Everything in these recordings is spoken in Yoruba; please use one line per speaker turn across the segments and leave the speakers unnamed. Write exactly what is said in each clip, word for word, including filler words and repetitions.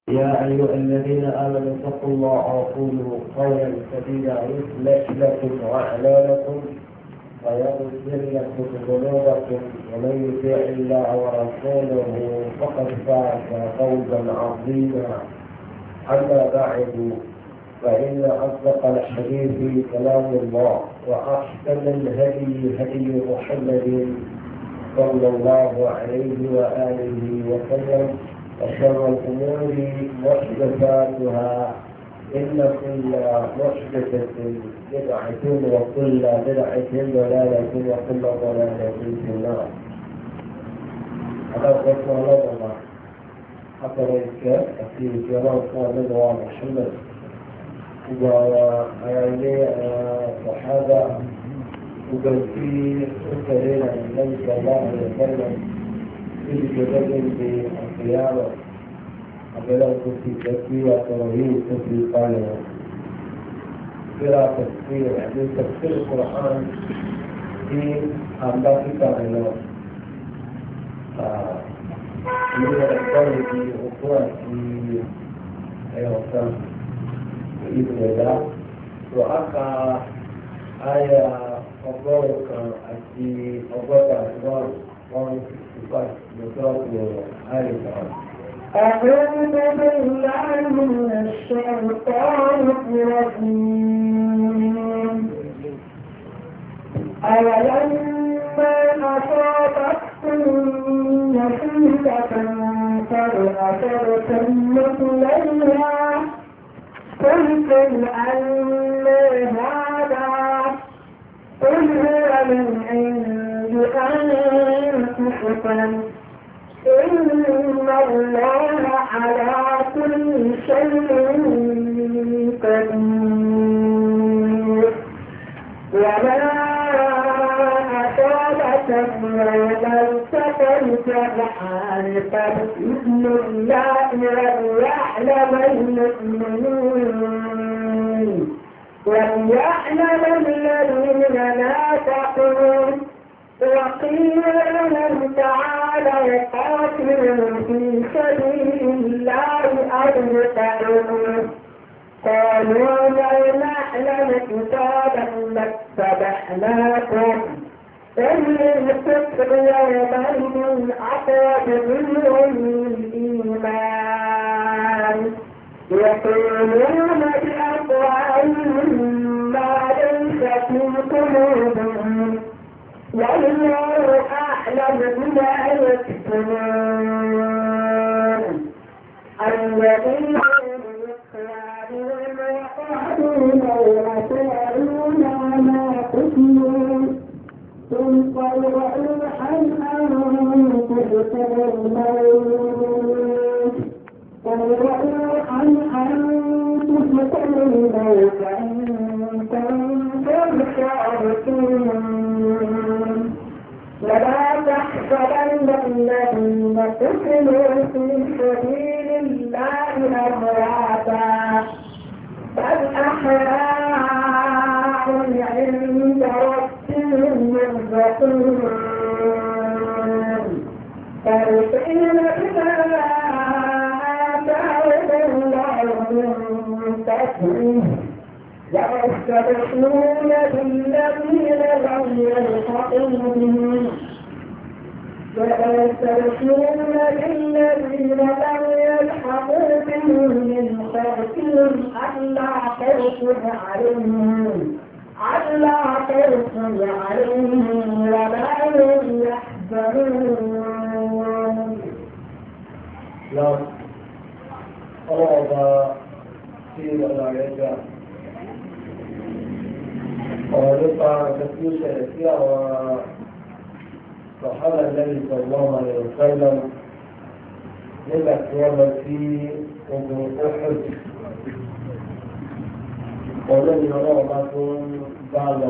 يا أيها الذين آمنوا اتقوا الله وقولوا قولا سديدا يصلح لكم أعمالكم ويغفر لكم ذنوبكم ومن يطع الله ورسوله فقد فاز فوزا عظيما. أما بعد فإن أصدق الحديث كلام الله وأحسن الهدي هدي محمد صلى الله عليه وآله وسلم وشر الأمور محدثاتها إن كل محدثة بدعة وكل بدعة ضلالة وكل ضلالة في النار. هذا قسم الله حتى ذلك في جرام قال محمد وعليه صحابة وقال في سكرين النبي صلى الله عليه وسلم في جبل بالقيامة أبلغ في تكفير ترهيب في القانون قراءة تفسير يعني تفسير القرآن في أربعة كتاب من الأفضل في أخوة في أيوة بإذن الله وأقع آية أفضلك في أفضل أفضل
أعوذ بالله من الشيطان الرجيم. أولما أصابتكم مصيبة قد أصبتم مثليها قلتم أن هذا قل هو من عند أنفسكم إن الله على كل شيء قدير. وما أصابكم يوم التقى الجمعان فبإذن الله وليعلم المؤمنين وليعلم الذين نافقوا. وقيل لهم تعالوا قاتلوا في سبيل الله أو اقتلوا قالوا لو نعلم كتابا لاتبعناكم قل الكفر يومئذ أقرب منهم الإيمان يقولون بأفواههم ما ليس في قلوبهم والله أعلم بما يكتمون. الذين يخادعون ويقعدون ويسألون ما قتلوا ثم يرعون عنهم تبتغي الموت ويرعون عنهم تبتغي الموت إن كنتم صادقين. ولا تحسبن الذين قتلوا في سبيل الله أمواتا بل أحياء عند ربهم يرزقون فرحين بما آتاهم الله من فضله ويستبشرون بالذين لم يلحقوا بهم ويستبشرون بالذين لم يلحقوا بهم من خلفهم ألا خوف عليهم ألا خوف عليهم ولا هم يحزنون.
لا الله في ولا ọ̀rọ̀ nípa ẹ̀kọ́ tí ó ṣẹlẹ̀ sí àwọn sọ̀hálà lẹ́yìn sallallahu alaihi wasallam nígbà tí wọ́n lọ sí ogun Uhud. ọ̀rọ̀ ni ọlọ́run bá tó ń bá lọ.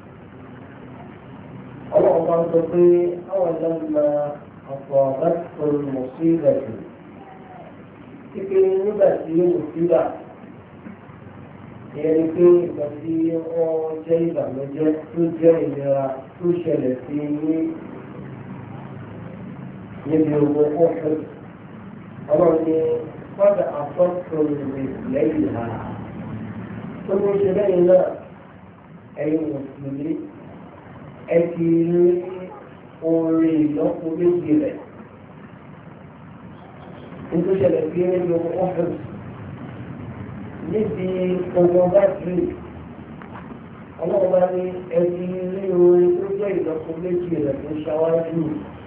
ọlọ́run bá ń sọ pé àwọn ẹlẹ́gbẹ̀ẹ́ ọ̀pọ̀ ọ̀gáṣọ́ mọ̀ sí ìrẹ̀lẹ̀. kíkẹ́ nígbà tí yóò sí ìgbà ìyẹn ni pé ìgbà tí wọ́n jẹ́ ìbànújẹ́ tó jẹ́ ìnira tó ṣẹlẹ̀ sí ní níbi ogun ọ̀fẹ́ ọlọ́run ní قد أصبتم مثليها ثم شبهنا أي مسلمين أكيد أولي لكم بالجبل انتو شبكين يوم أحد níbi ogun bá ti ọlọ́run bá ní ẹbí rí orin tó jẹ́ ìlọ́po méjì rẹ̀ tó ṣáwájú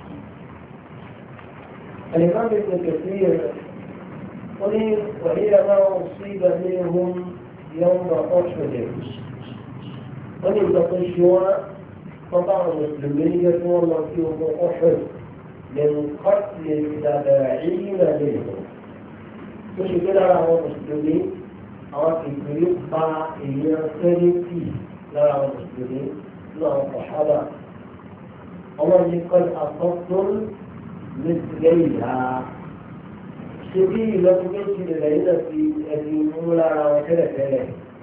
ẹnìkan bí kò kẹ̀sí rẹ̀ ó ní wàhíyà máa ń sí ibà ní ohun yọ̀ǹ bá ọ̀ṣọ̀dẹ̀ ó ní ìgbà tó ṣe wọ́n wọ́n bá àwọn mùsùlùmí níjẹ́ tí wọ́n lọ sí ogun ọ̀ṣọ̀d lẹ́nu kọ́ọ̀tì ìdàgbà ìyíra lè lọ tó ṣe gbé lára àwọn mùsùlùmí àwọn ìgbèrè pa èèyàn sẹ́rẹ́tì lára àwọn mùsùlùmí náà ọ̀hábà ọmọ yìí kọ́ àkọ́kọ́ lẹ́sìlẹ̀ ìhà ṣe bí ìlọ́kùn méjì rẹ̀ yìí náà fi ẹ̀dì mú lára wọn tẹ́lẹ̀tẹ́lẹ̀.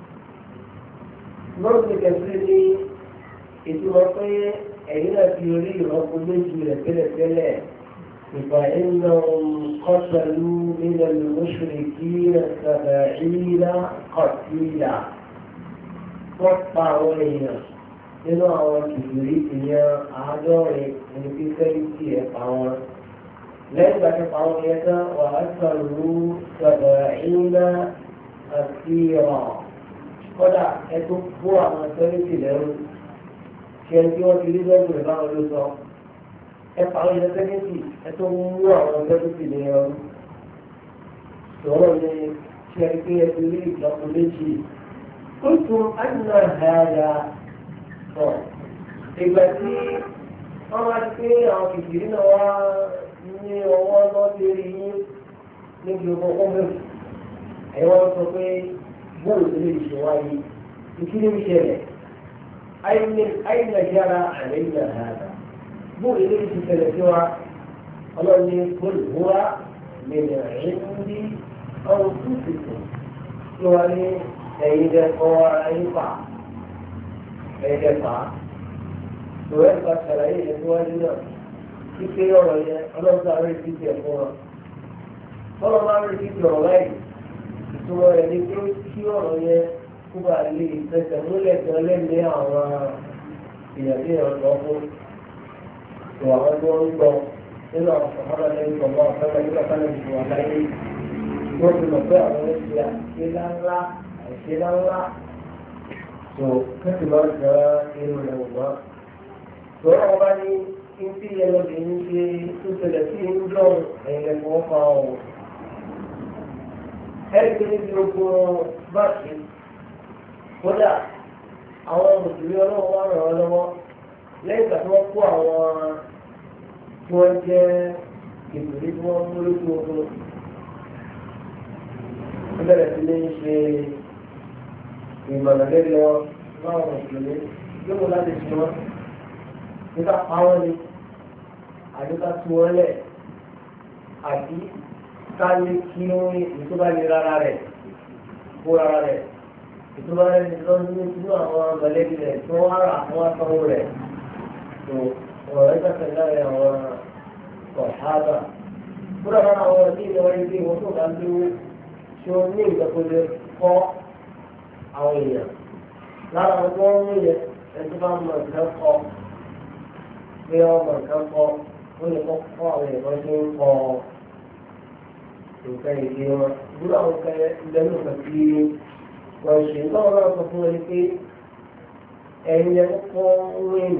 lọ́sẹ̀ kẹsì ní ìtumọ̀ pé ẹ̀yìn náà fi rí ìlọ́kùn méjì rẹ̀ tẹ́lẹ̀tẹ́lẹ̀. فإنهم قتلوا من المشركين سبعين قتيلا وقطعوا لنا nínú àwọn kìkìrí ìyẹn àádọ́rin ní fífẹ́rìtì ẹ̀ pàwọn lẹ́yìn ìgbà tí pàwọn yẹn tán wà á sọ̀rọ̀ sọ̀rọ̀ ìná àti ọ̀ kọ́dà ẹ tó kó àwọn fẹ́rìtì lẹ́rú ṣe tí wọ́n ti rí lọ́gbọ̀n báwọn ló sọ. ẹ̀fà àwọn ilẹ̀ sẹ́kẹ́tì ẹ̀tọ́ mú àwọn sẹ́kẹ́tì ní ẹ̀rọ sọ̀rọ̀ ní ṣe pé ẹ̀tọ́ rí ìjọpọ̀ méjì ó tún àdínà àyà sọ ìgbà tí wọ́n wá pé àwọn kìkìrí náà wá ní ọwọ́ lọ́dẹ rí níbi ọkọ̀ ọmọ ẹ̀wọ́n sọ pé bóòlù tó lè ṣe wáyé ìkíni ìṣẹ̀lẹ̀ àìnàjára àlẹ́yìn àhàdà bó ilé ti tẹ̀lé sí wa ọlọ́ni olùwà lèlè ẹ̀yìndí ọ̀hún tútùtù tí wọ́n ní ẹ̀yìn dẹ́kọ̀ ẹ̀yìn fà ẹ̀yìn dẹ́fà ìwé ìfà ṣàlàyé yẹn síwájú náà kíké ọ̀rọ̀ yẹn ọlọ́sọ àárẹ̀ ti tẹ̀ fún wọn. ọlọ́mọ àárẹ̀ ti tẹ̀ ọ̀rọ̀ láì ìtumọ̀ rẹ̀ ní pé kí ọ̀rọ̀ yẹn kó bá lè fẹsẹ̀ múlẹ̀ gan lẹ́nu àwọn ìyàgbé ọ̀dọ́ fún. وأن ينظر إلى الصحابة النبي صلى الله عليه وسلم إلى سنة وعليه يقول المطاع ويسيا إلى الله إلى الله so kẹ́sì máa ń gba irun rẹ̀ wá. Sọ̀rọ̀ ọba ní kí n tí ẹlọ́dẹ̀ ń ṣe tó ṣẹlẹ̀ sí ń jọ ẹ̀yìn ẹ̀fọ́ fa ọ̀. Ẹ̀rí níbi ogun báàkì kódà àwọn mùsùlùmí ọlọ́wọ́ wá ràn án lọ́wọ́ lẹ́yìn ìgbà tí wọ́n kó àwọn tí wọ́n jẹ́ ìpèlè tí wọ́n mú lójú ogun wọ́n bẹ̀rẹ̀ sí ní ṣe ìmọ̀nà lórí wọn láwọn mùsùlùmí yóò mú láti ṣe wọn nípa pa wọn ni àdúgbò tí wọ́n lẹ̀ àti ká lè kí wọ́n ìtúbà ní rárá rẹ̀ kó rárá rẹ̀ ìtúbà rẹ̀ ní lọ́dún nínú àwọn mọ̀lẹ́bí rẹ̀ tí wọ́n rà àwọn afọ́wọ́ rẹ̀. وعندك الله والصحابة كل ما هو دين ويدي وصول عنده شو مين تقول فوق عوية لا لا مطلوبية أنت فاهم من كان فوق في يوم من كان فوق كل فوق فوق ويقولون فوق وكان يجيهم كل أو كان لأنه كثير والشيطان لا تقول لك أن يكون وين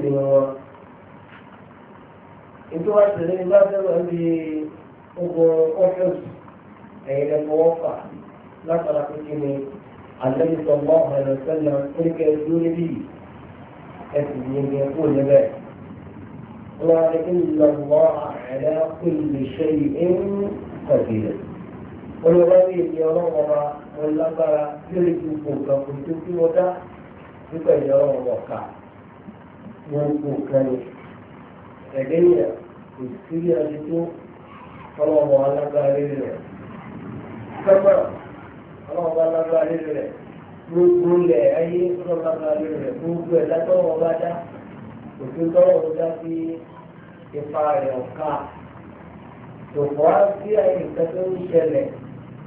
ètò wa tẹ̀lé ní bá fẹ́ràn bí ogun ọ́fíìsì ẹ̀yìn lẹ́kọ̀ọ́ wọ́fà látara pé kí ni àlẹ́bí sọ mọ́ ọ̀rẹ́ sẹ́lẹ̀ oníkẹ́ dúró níbí ẹ̀sìn yẹn ní ẹ̀kọ́ níbẹ̀. wọ́n á ní lọ́wọ́ àrẹ kúlù ṣe ń kọ̀dìlẹ̀. olùwà ní ìdí ọlọ́wọ́ wa wọn lágbára lórí gbogbo nǹkan kò tó kí wọ́n dá nípa ìdí ọlọ́wọ́ wọ̀ ká wọ́n kò kẹ́ni. ẹ̀dẹ́yà kò sí ẹni tó ọlọ́wọ́ alágbára lórí rẹ̀. sọ́mọ́ ọlọ́wọ́ alágbára lórí rẹ̀ gbogbo ilẹ̀ ayé ọlọ́wọ́ alágbára lórí rẹ̀ gbogbo ẹ̀ látọ́wọ́ bá dá òfin tọ́wọ́ dá sí ipa rẹ̀ ọ̀ka. tòkọ́ á sí àyè nǹkan tó ń ṣẹlẹ̀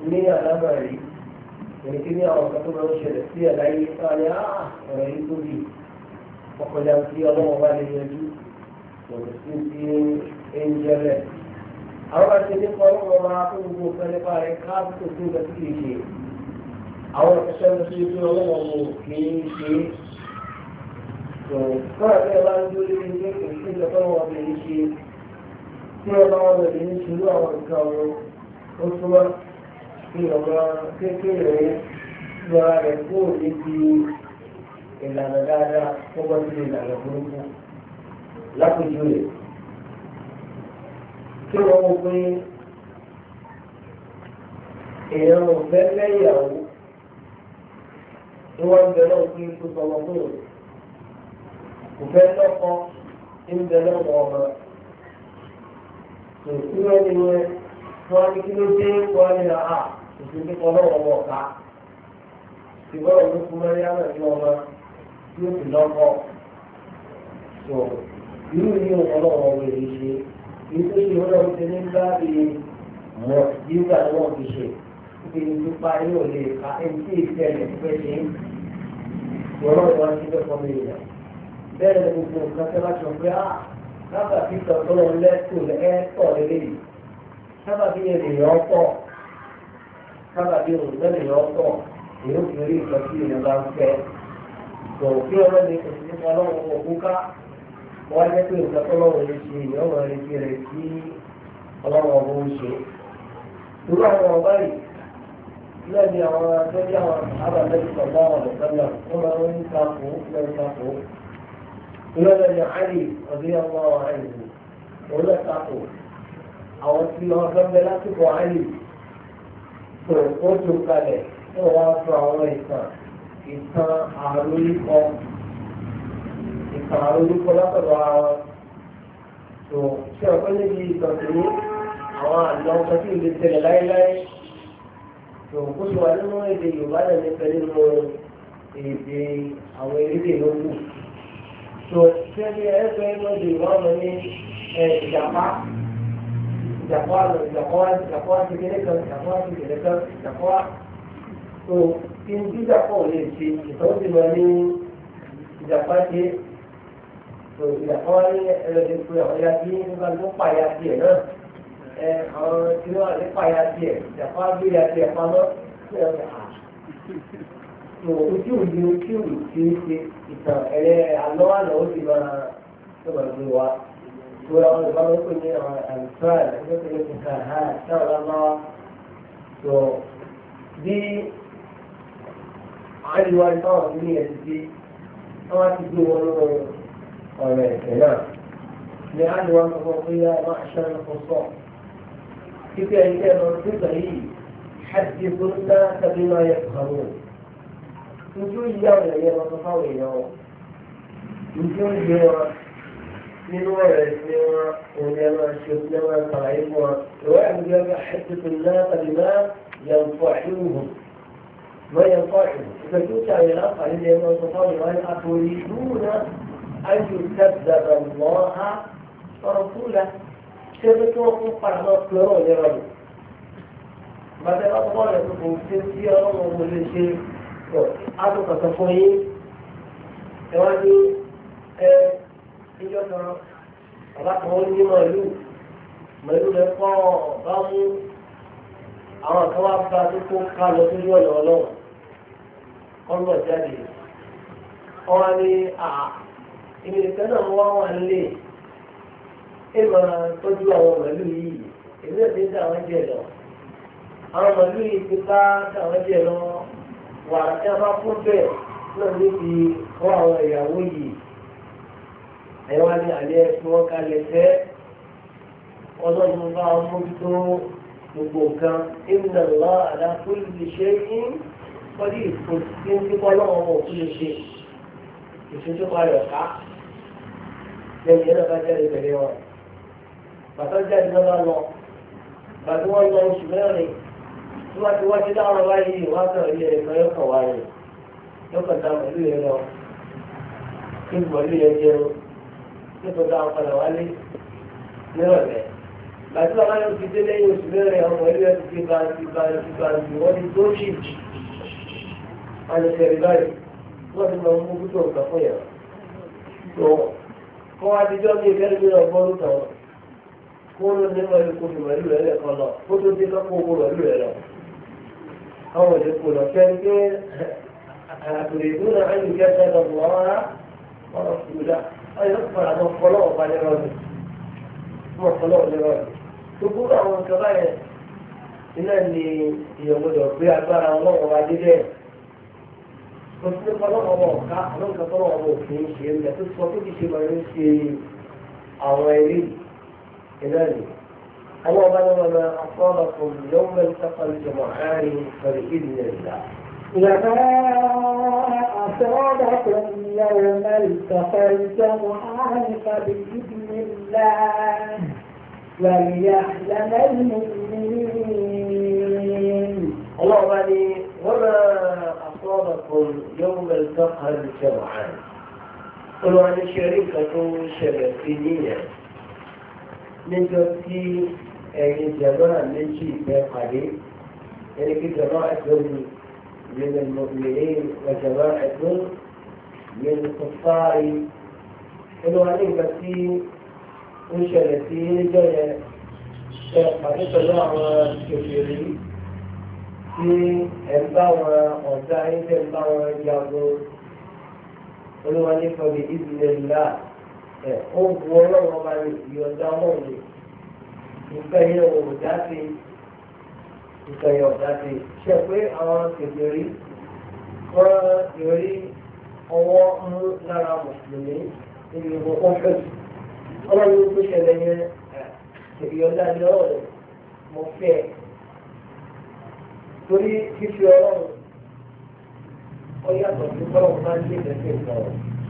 ní àlámà rí èyí tí ní àwọn ọ̀gá tó máa ń ṣẹlẹ̀ sí ẹ̀ láyé sáré ọ̀rọ̀ yìí tó bì ọkọ̀jà tí ọlọ́wọ́ bá lè yanjú kò sí ti ń jẹ́ bẹ́ẹ̀. àwọn bá ti ní kọ́ ọlọ́wọ́ máa tó gbogbo nǹkan nípa rẹ̀ káàbù tó tún bẹ́ẹ̀ kì í ṣe àwọn ìṣẹ́ lọ sí pé ọlọ́wọ́ wò kì í ṣe tó kọ́ra bí ẹ bá ń dúró lórí ilé kò sí ìjọba wọn lè ṣe tí ẹ bá wọn lè ní ṣerú àwọn nǹkan wọn ó súnmọ́ kí ọmọ kékeré lọ́ra rẹ̀ kó níbi ìlànà dáadáa tó bọ́ sí ìlànà burúkú lápèjú rẹ̀. kí wọ́n mọ̀ pé èèyàn ò fẹ́ lẹ́yàwó ni wọ́n ń bẹ náà pé kó sọmọ fún òun. kò fẹ́ lọ́kọ ń bẹ náà wọ ọmọ. tòkí wọ́n ní wọ́n wọ́n ní kí ló dé wọ́n ní àá òfin kíkọ́ náà wọ́n wọ̀ ká. ṣùgbọ́n òun fún mẹ́rin àmọ́ ní ọmọ yóò fi lọ́kọ̀. tó irú yìí wọn náà wọ́n wọ̀ èyí ṣe. èyí tó ṣe wọ́n náà ti ní bá bí mọ̀ yíga ni wọ́n fi ṣe. ibi nípa yóò lè ka ẹni tí ìṣẹ̀lẹ̀ fẹ́ ṣe. wọ́n náà wọ́n ti fẹ́ kọ́ mi yàn. bẹ́ẹ̀ ni gbogbo nǹkan tẹ́ bá sọ pé á sábà bí tọ̀tọ̀ lẹ́tọ̀ lẹ́tọ̀ lélẹ́yìí sábà bí ènìyàn pọ̀ sábà bí òǹtẹ̀ ènìyàn pọ̀ èyí ò fi rí nǹkan tí ènìyàn bá ń fẹ́ tó kí ọlọ́ni kò sí nípa ọlọ́run òkun ká wọ́n á jẹ́ pé nǹkan tó lọ́wọ́ lè ṣe ènìyàn wọn lè fi rẹ̀ sí ọlọ́run ọ̀bọ̀ ń ṣe. irú àwọn ọ̀bá yìí náà ni àwọn akẹ́kẹ́ àwọn àbàlẹ́ ìsọ̀gbọ́n ọ̀dọ̀ sọ́nà wọ́n máa ń takò lẹ́nu takò. ìlọ́dọ̀ ni àlì ọ̀dọ́ ọmọ àlì òun náà takò àwọn tí wọ́n fẹ́ bẹ lásìkò àlì tó ó tó kalẹ̀ tó wọ́n sọ àwọn ìtàn ìtàn àròyìnkọ ìtàn àròyìnkọ látọ̀dọ̀ ara wọn tó ṣé ọ̀pẹ́ níbi ìtàn tó ní àwọn àlọ́ ọkọ̀ tí ìlú tẹ̀lé láéláé tó kó tó wà nínú èdè Yorùbá náà nípa nínú èdè àwọn elédè lókù. So, sẹ́ni ẹgbẹ́ lọ́dọ̀ ìwọ́n ní ìjàpá ìjàpá lọ ìjàpá ìjàpá ti kéde kan ìjàpá ti kéde kan ìjàpá tó kí n jíjàpá ò lè ṣe ìtọ́jú ti lọ ní ìjàpá ṣe tó ìjàpá ní ẹlẹ́dẹ̀ pé àwọn ya bí nígbà tó pààyà tiẹ̀ náà ẹ àwọn tí wọ́n lè pààyà tiẹ̀ ìjàpá gbé ya tiẹ̀ pamọ́ sí ọ̀sẹ̀ à. ojú òní ojú òní tí ó ṣe ìtàn ẹ̀rẹ́ àlọ́ àlọ́ ó ti máa tó máa gbé wa tó àwọn ìbámu pè ní àwọn àlùfáà ẹgbẹ́ pé ní kà á sáwọn lọ́wọ́ tó bí àríwá ìfáwọn ní ẹ̀sìn tí wọ́n ti gbé wọn lọ́wọ́ ọ̀rọ̀ ẹ̀sẹ̀ náà ní àríwá sọ pé yá máa ṣe ń kó sọ kíkẹ́ ẹ̀yìn lọ sí ìgbà yìí hajj tó ń dá tàbí máa yẹ kàwé. Ojú ìyá ọ̀rẹ́ yẹn lọ sọ fáwọn èèyàn wọn. Ojú ìyá wọn nínú ọ̀rẹ́ sí wọn òun yẹn máa ṣe òun yẹn máa ṣàlàyé fún wọn. Ìwé àgbẹ̀ ọ̀gá ẹ̀ṣẹ̀tò náà tàbí náà yẹn fọ ìhùhù. Wọ́n yẹn fọ ìhùhù. Ìgbẹ́jú tí àwọn èèyàn àǹfààní lè máa sọ fáwọn èèyàn àtòrí ìlú náà ayò tẹ́tẹ̀rẹ̀ wọ́n á sọ̀rọ̀ fúlẹ̀. Ṣé bí kí wọ́n fún paramọ́ pẹ̀rọ̀ yẹn rọ̀? Bàtẹ́ bá tọ́ ọ̀rẹ́ tó kò ṣe sí ọlọ́run mo lè ṣe àtúnkọ̀tọ̀ fún yín ẹ̀wọ́n ní ẹ níjọ́ kan bàbá kan ó ní màálù màálù rẹ̀ pọ̀ bá mú àwọn kan wá bá tó kó ká lọ sójú ọ̀nà ọlọ́run ọlọ́ jáde ọwọ́ ní àà ìmì ìfẹ́ náà wá wà nílé ẹ máa tọ́jú àwọn màálù yìí èmi náà ti ń dá àwọn jẹ lọ àwọn màálù yìí ti bá dá àwọn jẹ lọ. Wàrà tí a bá fún bẹ́ẹ̀ náà ní fi kọ́ àwọn ìyàwó yìí. Ẹ̀wá ní àlẹ́ tí wọ́n kalẹ̀ fẹ́ ọlọ́run bá wọn mójútó gbogbo nǹkan. Inna Allah ala kulli shay'in qadir kò sí ní kíkọ́ lọ́wọ́ wọn kú lè ṣe. Ìṣojú parẹ̀ ọ̀ká. Lẹ́yìn yẹn náà bá jáde pẹ̀lú wọn. Bàtà jáde náà bá lọ. Bàtà wọn lọ oṣù mẹ́rin. Tí wọ́n ti wájú dáhùn báyìí wọ́n á sọ̀rọ̀ ilé ẹ̀kọ́ yóò kàn wáyé yóò kàn dá pẹ̀lú yẹn lọ kí pẹ̀lú yẹn jẹun kí tó dáhùn padà wálé nírọ̀lẹ́ láti bàbá yóò fi dé lẹ́yìn oṣù mẹ́rin àwọn ilé ẹ̀ ti bá ti bá ti bá ti wọ́n ti tó ṣì wọ́n ti ṣẹ̀rí báyìí wọ́n ti máa mú kútó nǹkan fún yàrá. tó kọ́ adijọ́ ní ìfẹ́ mi náà gbọ́dọ̀ tán kó ló ní wọ́n kó fi mọ̀lú rẹ̀ lẹ́kọ̀ọ́ lọ kó tó dé lọ́kọ́ owó mọ̀lú rẹ̀ lọ. àwọn òde kò lọ fẹ́ pé àtòlè ìdúró náà ń jẹ́ sẹ́dọ̀ wọ́n rárá wọ́n lọ fi dá wọ́n yóò fara mọ́ fọlọ́wọ́ bá ní rọ́ọ̀dù mọ́ fọlọ́wọ́ ní rọ́ọ̀dù. gbogbo àwọn nǹkan báyẹn iná ni ìyọ̀gbọ́dọ̀ gbé agbára ọlọ́wọ́ wa dé bẹ́ẹ̀. kò sí fọlọ́wọ́ wọn ká àwọn nǹkan fọlọ́wọ́ wọn òfin ṣe ń bẹ̀ tó sọ pé kì í ṣe máa ń ṣe àwọn ẹ̀rí إلهي الله بلغنا أصابكم يوم التقى الجمعان فبإذن الله
وما أصابكم يوم التقى الجمعان فبإذن الله وليعلم المؤمنين
الله بني وما أصابكم يوم التقى الجمعان قلوا عن شركة شبكية níjọ́ tí ẹ̀yin jàmáà méjì fẹ́ pàdé ẹni kí jàmáà ẹ̀dùn من المؤمنين وجماعة من الكفار إنه عليك بسي وشلتي جاية حقيقة الله كثيري في أنباوة أوزاعي في أنباوة يابو إنه عليك بإذن الله ó bu ọlọ́run ọba ìyọ̀ǹda ọlọ́run ni nǹkan yẹn ò dá sí nǹkan yẹn ò dá sí ṣe pé àwọn kèfèrí wọ́n yọrí ọwọ́ mú lára mùsùlùmí níbi ìbò kọ́ńfẹ́sì ọlọ́run tó ṣẹlẹ̀ yẹn ìyọ̀ǹda ni ọ̀rọ̀ mo fẹ́ torí fífi ọlọ́run ó yàtọ̀ sí bọ́lọ̀ máa ń lé ìgbésẹ̀ ìgbà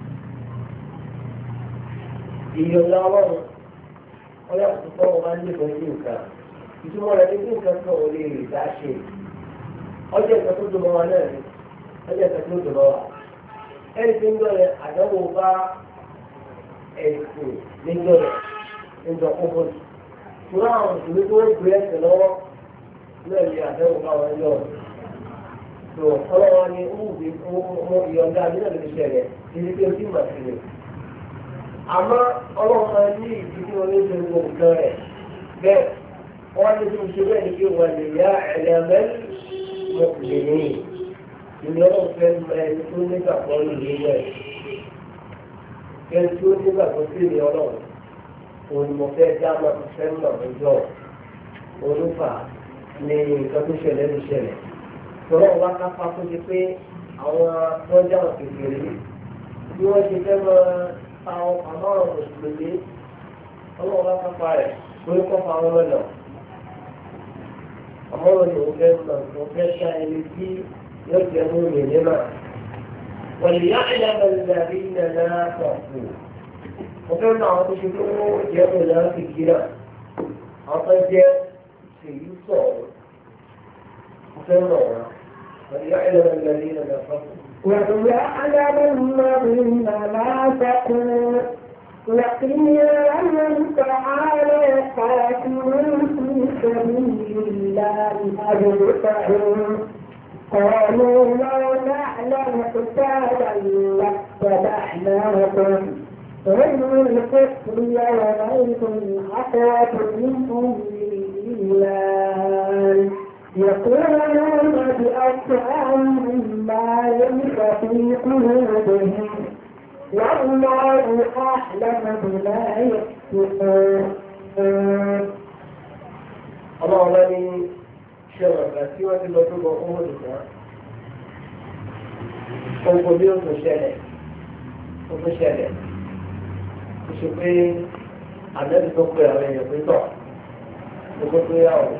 ìyọ̀nà ọlọ́run ọlọ́run tó tọ́wọ́ máa ń nífẹ̀ẹ́ sí nǹkan ìtumọ̀ rẹ̀ ní kí nǹkan kan ò lè rí dá ṣe ọjọ́ ìkan tó dùnmọ́ wa náà ni ọjọ́ ìkan tó dùnmọ́ wa ẹni tí ń dọ̀rẹ̀ àdánwò bá ẹ̀sìn níjọ́ rẹ̀ níjọ́ kókó ṣùgbọ́n àwọn òṣèlú tó ń gbé ẹsẹ̀ lọ́wọ́ náà ní àdánwò bá wọn yọ̀ tó ọlọ́wọ́ ni ó wù ìyọ̀ǹda mi náà lè ṣẹlẹ̀ títí tí ó ti mà sí ni. àmọ́ ọlọ́run máa ní ìdí tí wọ́n ní ṣe gbogbo nǹkan rẹ̀ bẹ́ẹ̀ wọ́n ní tí mo ṣe bẹ́ẹ̀ ni pé wọ́n lè yá ẹ̀lẹ́mẹ́ mọ̀kùnrin ìní ọlọ́run fẹ́ ẹni tó nígbàgbọ́ nìyí rẹ̀ ẹni tó nígbàgbọ́ sí ìní ọlọ́run òun mo fẹ́ dá máa fẹ́ mọ̀ ọjọ́ olúfà ní nǹkan tó ṣẹlẹ̀ ló ṣẹlẹ̀ tọ́lọ́ wa kápá tó ṣe pé àwọn tọ́jà kékeré bí wọ́n ṣe fẹ́ máa àwọn àmọ́ràn mùsùlùmí ọlọ́run bá kápá rẹ̀ lórí kọ́fà àwọn ọlọ́nà àmọ́ràn ni òun fẹ́ mọ̀ òun fẹ́ ṣá ẹni tí yóò jẹ́ mú mi nímà wọ́n lè yá ìlànà ìlànà ìlànà sọ̀kù mo fẹ́ mọ àwọn tó ṣe tó jẹ́ mọ̀ náà fi kíra àwọn tó jẹ́ èyí sọ̀rọ̀ mo fẹ́ mọ̀ wọn wọ́n lè yá ìlànà ìlànà ìlànà sọ̀kù.
ويعلم الذين لا تقول وقيل لهم تعالوا قاتلوا في سبيل الله أدفعوا قالوا لو نعلم قتالا لاتبعناكم هم الكفر يومئذ أقرب منهم للإيمان يقولون بأفواههم ما ليس في قلوبهم والله أعلم بما يكتمون.
الله الذي شرف سوى اللطف وقوتها قنقليون مشارع ومشارع وشوفين عدد تقوي عليه في طعم وقلت يا الله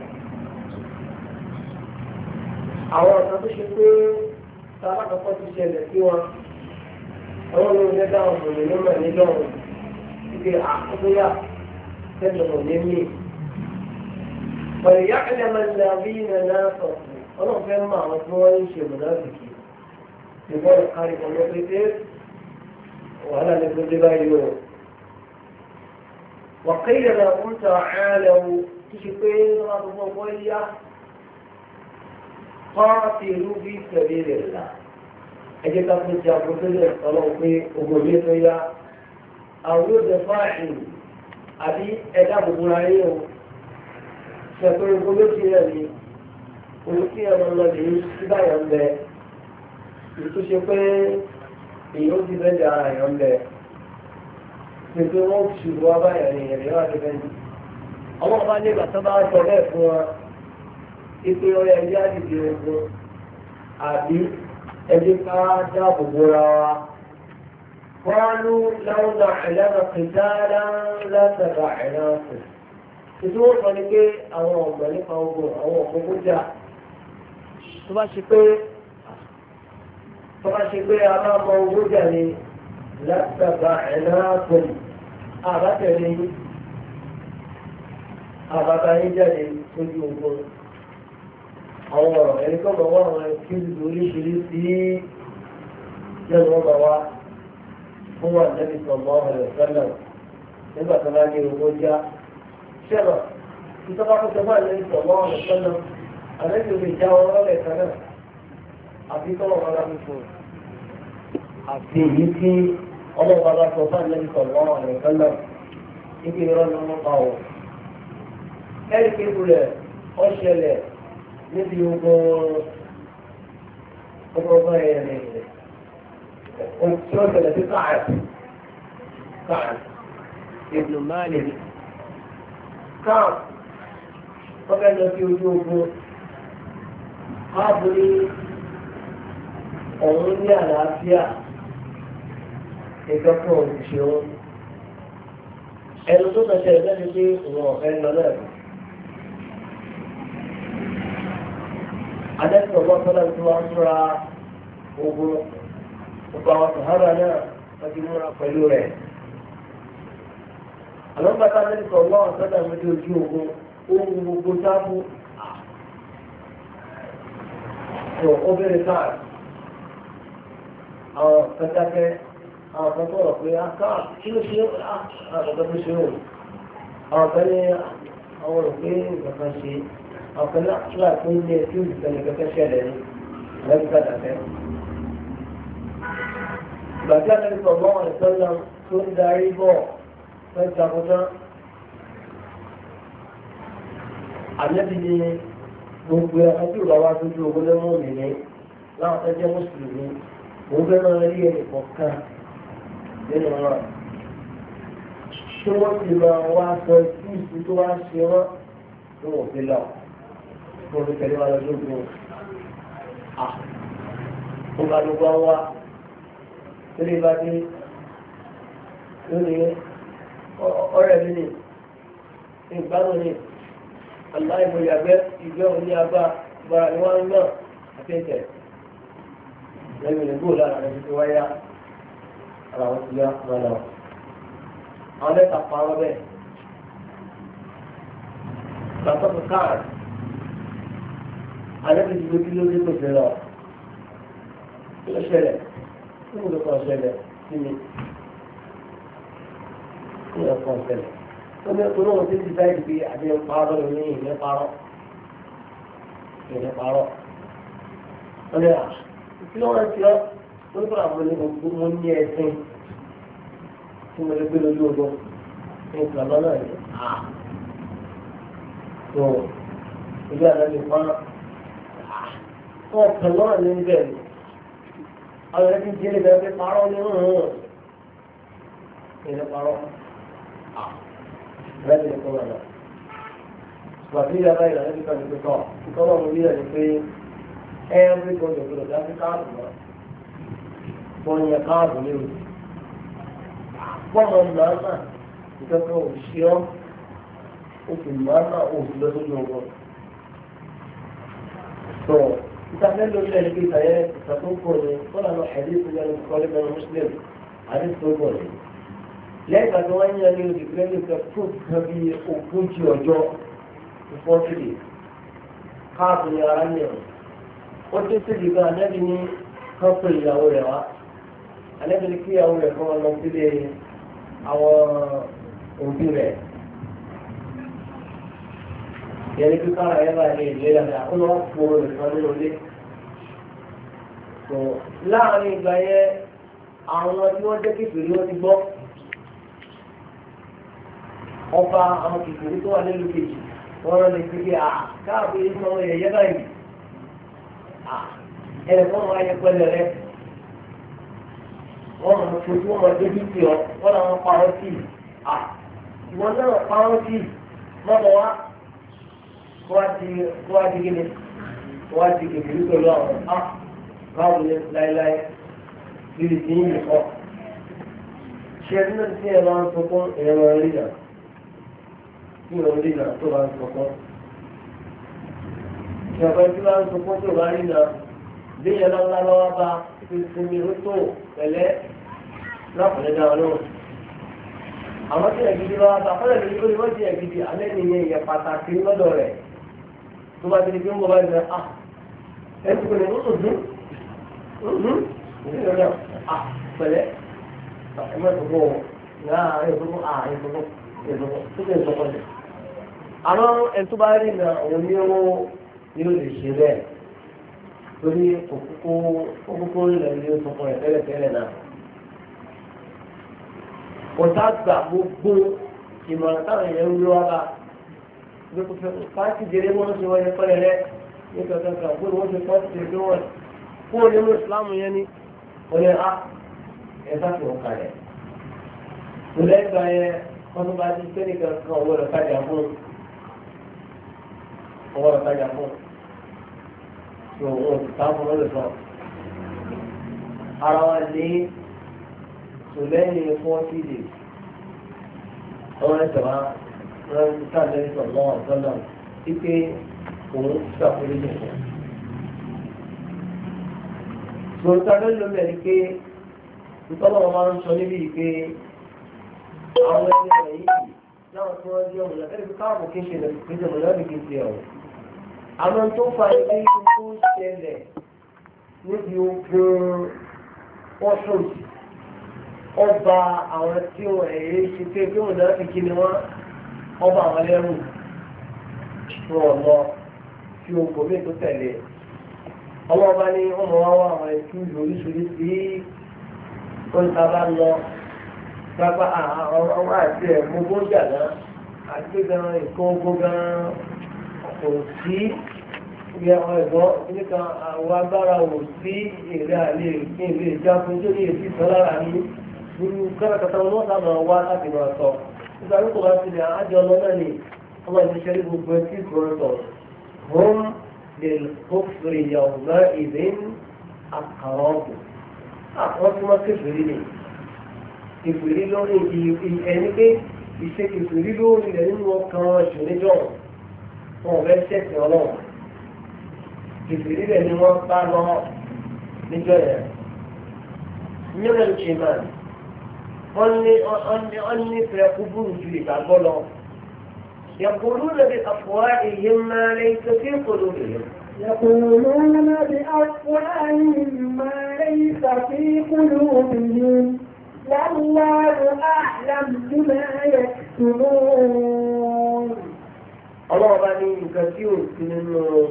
àwọn ọ̀sán tó ṣe pé sábàkọ́kọ́ ti ṣẹlẹ̀ sí wọn àwọn olóòrùn ẹ̀dá ọ̀gbọ̀n ló mọ̀ nílọ́run wípé àkókòyà tẹ́lẹ̀ ní mí. pẹ̀lú yákẹ́lẹ́ máa ń da bí iná náà sọ̀tún ọlọ́run fẹ́ mọ àwọn tí wọ́n ń ṣe mọ̀nàfìkì ìbọn kárí kan ló pété wàhálà ní tó dé báyìí o. وقيل لهم تعالوا tó ṣe pé wọ́n á tó fún ọgbọ́n yá pààtì ìlú bí tẹ̀lé rẹ̀ là ẹjẹ́ ká fún ti àpòtẹ́lẹ̀ ọlọ́run pé ogun ilé tó yá àwọn yóò jẹ fáàṣì àbí ẹ̀dá gbogbo ayé o ṣẹ̀pẹ́ ogun ló ti rẹ̀ ní orí kí ẹ̀rọ lọ lè síbáyọ̀ ń bẹ ètò ṣe pé èyí ó ti bẹ́ẹ̀ dára ẹ̀yọ́ ń bẹ pèsè wọn ṣùgbọ́n wá báyọ̀ ní ẹ̀rẹ́ wá ti bẹ́ẹ̀ ní. ọmọ ọba ní ìgbà tó bá sọ bẹ́ẹ̀ fún wọn ipe ọyọ ẹjẹ́ àdìdì ogun àbí ẹjẹ́ ká dáàbò bóra wa. قالوا لو نعلم قتالا لاتبعناكم. ètò wọn sọ ni pé àwọn ọ̀gbọ̀n nípa ogun àwọn ọ̀gbọ̀n jà tó bá ṣe pé tó bá ṣe pé a máa mọ ogun jà ni لاتبعناكم àbátẹ̀lé àbáta yín jáde lójú ogun. àwọn ọ̀rọ̀ ẹni tó mọ̀ wá àwọn ẹ̀kí oríṣiríṣi lẹ́nu wọn bá wá fún wa Nabi sallallahu alaihi wasallam nígbà tó bá ní owó já ṣẹlẹ̀ ìtọ́ba kó tẹ́lá Nabi sallallahu alaihi wasallam àlejò lè já wọn lọ́lẹ̀ kan náà àfi tọ́lọ̀ wọn lábí fún un àti èyí tí ọlọ́wọ́ bá sọ fún Nabi sallallahu alaihi wasallam níbi ìrọ́ ni wọ́n pa ọ̀ ẹ̀rí kéwù rẹ̀ ó ṣẹlẹ̀ níbi ogun ogun ẹ̀yẹ rẹ̀ tí ó ṣẹlẹ̀ sí Ka'b Ka'b ibn Malik Ka'b wọ́n fẹ́ lọ sí ojú ogun Ka'b ní ọ̀hún ní àlàáfíà ìjọpọ̀ òṣìṣẹ́ ẹnu tó tẹ̀sẹ̀ lẹ́nu pé òun ọ̀fẹ́ lọ náà adẹ́sọ̀ lọ́sọ́lá tí wọ́n ń múra ogun gbogbo àwọn sàhábà náà wọ́n ti múra pẹ̀lú rẹ̀. àwọn bàtà adẹ́sọ̀ lọ́wọ́ sọ́dà méjì ojú ogun ohun gbogbo sáfù tó obìnrin káà àwọn kẹtàkẹ́ àwọn kan tó rọ̀ pé aká kí ló ṣe àwọn kan tó ṣe o àwọn kan ní àwọn rò pé nǹkan kan ṣe ọ̀kan láti tó ń lé tí ó sì tẹ̀lé kẹ́kẹ́ ṣẹlẹ̀ ní lẹ́yìn kàdàfẹ́. ìgbà tí a sọ mọ́ ọ̀rẹ́ sọ́nà tó ń darí bọ̀ fẹ́ jagunjá àlẹ́bí ni gbogbo ẹ̀ka tí ìwà wa tójú ogun lẹ́mú mi ní láwọn fẹ́ jẹ́ mùsùlùmí òun fẹ́ máa rí ẹnì kọ̀ọ̀kan nínú wọn tí wọ́n ti máa wá sọ sí ìsú tó wá ṣe wọ́n tó wọ́n fi lọ. Mo fi tẹ̀lé wa lọ lóògùn à mo bá gbogbo wa torí bá dé lónìí ọ̀rẹ́ mi ní ìgbàlù ní aláìmọ̀ ìyàgbẹ́ ìgbẹ́ òní agbá bara ni wọ́n ń gbọ́n àti ẹ̀jẹ̀ lẹ́yìn ìlú lára rẹ̀ ti wáyá ara wọn ti yá wọn lọ. Àwọn mẹ́ta pa wọn bẹ́ẹ̀. Bàtọ́ fi káàdì. Àlẹ́bí ti gbójú lórí tó fi lọ. Kí ló ṣẹlẹ̀? Kí ló kàn ṣẹlẹ̀ sí mi? Kí ló kàn ṣẹlẹ̀? Ó ní ọ̀tún náà ti ti dáì bí àbí parọ́ ní ìlẹ́ parọ́. Ìlẹ́ parọ́. Ó ní à, kí ló wọ́n ti ọ́? Ó ní kọ́ra mo ní ẹ̀sìn tí mo lè gbé lójú ogun. Ní ìgbàgbọ́ náà ni à. Tó ìgbà náà ni wọ́n ọ̀pọ̀ náà ní bẹ́ẹ̀ ni àwọn ẹbí jẹ́ lè bẹ̀rẹ̀ parọ́ ní ọ̀rọ̀ ìrìn parọ́ lẹ́yìn ní kọ́nà náà wàbí yàrá ìlànà ìbí kan ní pẹ́tọ́ ìkọ́nà mú yíyà ní pé every god of god láti káàbù náà wọ́n yẹ káàbù ní o pọ́nmọ́ màmá ìkẹ́kọ̀ọ́ òṣìṣẹ́ òfì màmá òfì lọ́sọ́jọ́ ọgbọ́n ìtàkùn lórí ẹni pé ìtàyẹ ìtàkùnkùn ni wọ́n lọ hadith ní ẹni kọ́lé bẹ́ẹ̀ muslim hadith tó bọ̀ ni. lẹ́yìn ìgbà tí wọ́n ń yan ní oṣù kìlẹ́lì kan tó kan bí ogójì ọjọ́ ìfọ́sílẹ̀ káàbù ní ara ní ẹ̀rọ. ó dé síbi gan anẹ́bí ní kọ́pọ̀ ìyàwó rẹ̀ wá anẹ́bí ní kí ìyàwó rẹ̀ kọ́ lọ sílé àwọn òbí rẹ̀. yẹn ní kíkọ́ ẹ̀ bá ní ìlú ìlànà ó lọ́wọ́ fún orin nìkan nínú ilé. láàrin ìgbà yẹn àwọn tí wọ́n jẹ́ kékeré wọ́n ti gbọ́ ọba àwọn kékeré tó wà nílùú kejì wọ́n rán lè fi kí à káàbọ̀ yìí sọ ẹ̀yẹ báyìí ẹ̀rẹ̀ fún wọn ayẹ pẹ́lẹ̀ rẹ wọ́n mọ̀ fojú wọn mọ̀ débi tì ọ́ wọ́n làwọn pa ọ́ sí à ìwọ náà pa ọ́ sí mọ́bọ̀ wá kó wá di kó wá di gíní kó wá di kékeré pẹ̀lú àwọn á báwo ni láéláé lílì tí yín nìkan ṣe ẹni náà tí ẹ máa ń sọ fún ẹ̀rọ rí náà tí ìrọ̀ rí náà tó bá ń sọ fún ìjọba tí wọ́n ń sọ fún tó bá rí náà bí ìyẹn lọ́wọ́ lọ́wọ́ bá ti sinmi ó tó pẹ̀lẹ́ lápẹ̀lẹ́ dáa lóhùn àwọn tí ẹ̀gidi bá bá fọ́lẹ̀ lórí ó lè wọ́n ti ẹ̀gidi alẹ́ nìyẹn ìyẹn pàtàkì lọ́dọ̀ rẹ̀ tó bá ti di pé ń bọ̀ bá ìgbà à ẹ̀ ti kò lè ń dùn ìrọ̀lẹ́ à pẹ̀lẹ́ ẹ̀mọ́ ìsọ̀kọ̀ náà ìsọ̀kọ̀ à ìsọ̀kọ̀ ìsọ̀kọ̀ tó kẹ́ ìsọ̀kọ̀ jẹ̀. àmọ́ ẹni tó bá rí na òun ní owó ní ó lè ṣe bẹ́ẹ̀ torí òkúkú òkúkú ilẹ̀ ní ìsọ̀kọ̀ rẹ̀ tẹ́lẹ̀tẹ́lẹ̀ náà. ọ̀tá gbà gbogbo ìmọ̀ràn táwọn èèyàn ń lé wá bá gbẹ́kọ̀fẹ́ pàtì jẹrẹ wọn ṣe wọ́n yẹ pẹ́lẹ́ rẹ̀ ní kankan kan bó ni wọ́n ṣe pọ́ sí ẹgbẹ́ wọn kó o nínú ìsìlámù yẹn ni wọ́n yẹ á ẹ̀fà tó ń kalẹ̀. Ìlẹ̀ ìgbà yẹn wọ́n tún bá ti pé nìkan kan owó rẹ̀ kájà fún owó rẹ̀ kájà fún tó wọn ti ta fún lọ́dọ̀ sọ. Ara wa ní tòlẹ́yìn fọ́ọ̀tì dè ọmọ ẹ̀sẹ̀ wa wọ́n ti ká lẹ́yìn sọ̀rọ̀ ọ̀sọ́nà wípé òun ṣàkóso nìkan. Sọ̀rọ̀ tá a fẹ́ lómi ẹ̀ ni pé ìtọ́lọ̀ wọn máa ń sọ níbi pé àwọn ẹni rẹ̀ yìí láwọn tí wọ́n jẹ́ ọmọ ìlànà ẹni káàbọ̀ kí n ṣe lẹ́gbẹ̀ẹ́ ọmọ ìlànà kí n ṣe ọ̀hún. àwọn tó fa ilé tó ṣẹlẹ̀ níbi ogun pọ́ṣọ̀tì ọba àwọn tí wọ́n ẹ̀yẹ ṣe pé pé wọ́n dáná fi kí ni wọ́n ọba àwọn ẹlẹ́rù fún ọ̀nà tí ogun mi tó tẹ̀lé ọlọ́ọ̀bá ní ọmọ wa wá àwọn ẹ̀kú lóríṣiríṣi wọ́n ta bá lọ pápá àwọn àti ẹ̀mú gbọ́jà náà àti gan nǹkan ogun gan kò sí ibi àwọn ẹ̀gbọ́n nípa àwọn agbára ò sí èrè àlè ìpín ìlú ìjákun tó ní èsì sọ lára ní gbogbo káràkátà wọn wọ́n sábà wá láti máa sọ nígbà tó kò bá ti lè àjọ lọ náà ni wọ́n máa ti ṣe gbogbo ẹtí ìfọ̀rọ̀ sọ hóm lè kó fèrè ìyàwó náà ìdí àkàrọ̀ ọ̀gbìn. àwọn tí wọ́n kéfèrí ni kéfèrí lórí ẹni pé ìṣe kéfèrí lórí rẹ̀ nínú ọkàn jù níjọ́ wọn ò fẹ́ ṣẹ̀sìn ọlọ́run kéfèrí rẹ̀ ni wọ́n bá lọ níjọ́ yẹn. mílíọ̀nù chairman wọ́n ní wọ́n ní fẹ́ kúbúrú ju ìgbàgbọ́ lọ. يقولون بأفواههم ما ليس في قلوبهم
يقولون بأفواههم ما ليس في قلوبهم والله أعلم بما يكتمون.
الله بني كثير من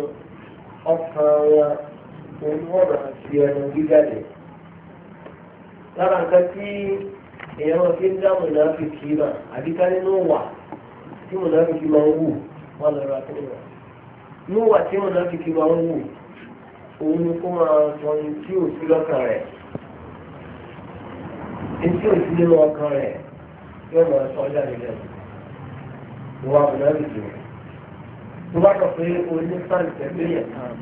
أفواه والوضع في الجدل. ترى كثير èèyàn fi ń dáhùn náà fi kì í mà àbíká nínú wà tí mo náà fi kì í máa ń wù wọn lọ ra tó wà. Ní wà tí mo náà fi kì í máa ń wù òun ni kó máa sọ ní tí ò sí lọ́kàn rẹ̀. Ní tí ò sí nínú ọkàn rẹ̀ yóò máa sọ jáde lẹ́nu. Ìwà mo náà fi kì í. Tó bá sọ pé oní sáà tẹ̀lé yẹn kan.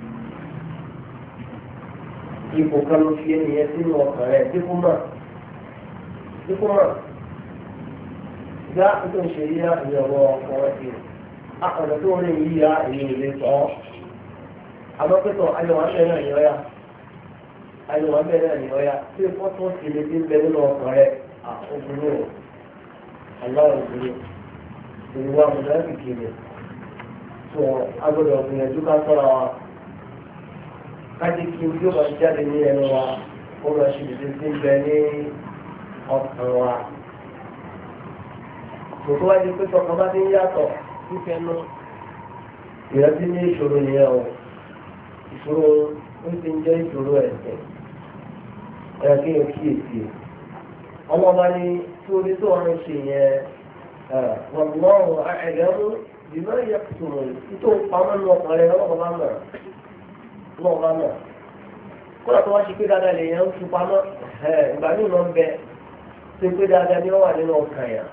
Ipò kan ló fi ẹnìyẹn sínú ọkàn rẹ̀ dípò máa. Dípò náà, ìgbà tó ń ṣe yíyá ìyàwó ọkọ̀ ẹ̀kẹ́. Àkọ̀dọ̀ tó ń rìn yíyá èyí ò lè tọ́. Àmọ́ pẹ́tọ̀ ayọ̀wà bẹ́ẹ̀ náà ní ọ̀yà. Ayọ̀wà bẹ́ẹ̀ náà ní ọ̀yà. Tí ó tó ti lè ti ń bẹ nínú ọkàn rẹ̀, àkókòrò aláwọ̀ ìgbìmọ̀. Ìwà mọ̀lẹ́bí kiri. Sọ agbọ́dọ̀ gbìyànjú ká sọ́ra wa. Kájí kí n tí ó bá jáde ní ẹnu wa, ó lọ ṣe ìdíje tí ń bẹ ní ọkàn wa. Tòtò wájú pé tọkàn bá ti ń yàtọ̀ fífẹ́ nù ìrántí ní ìṣòro nìyẹn o ìṣòro ó ti ń jẹ́ ìṣòro ẹ̀sìn ẹ̀yà kí n kíyèsí ọmọ ọba ní tí orí tó ń ṣe yẹn wọ́n lọ́rùn ẹ̀gẹ́rú bímọ yẹ kùtùmù tó pamọ́ ní ọkàn rẹ̀ ọlọ́kọ̀ bá mọ̀ ọlọ́kọ̀ bá mọ̀ kọ́lá tó wá ṣe pé dáadáa lè yẹn ń fi pamọ́ ìgbà ní ìlọ ń bẹ tó pé dáadáa ni wọ́n wà nínú ọkàn yẹn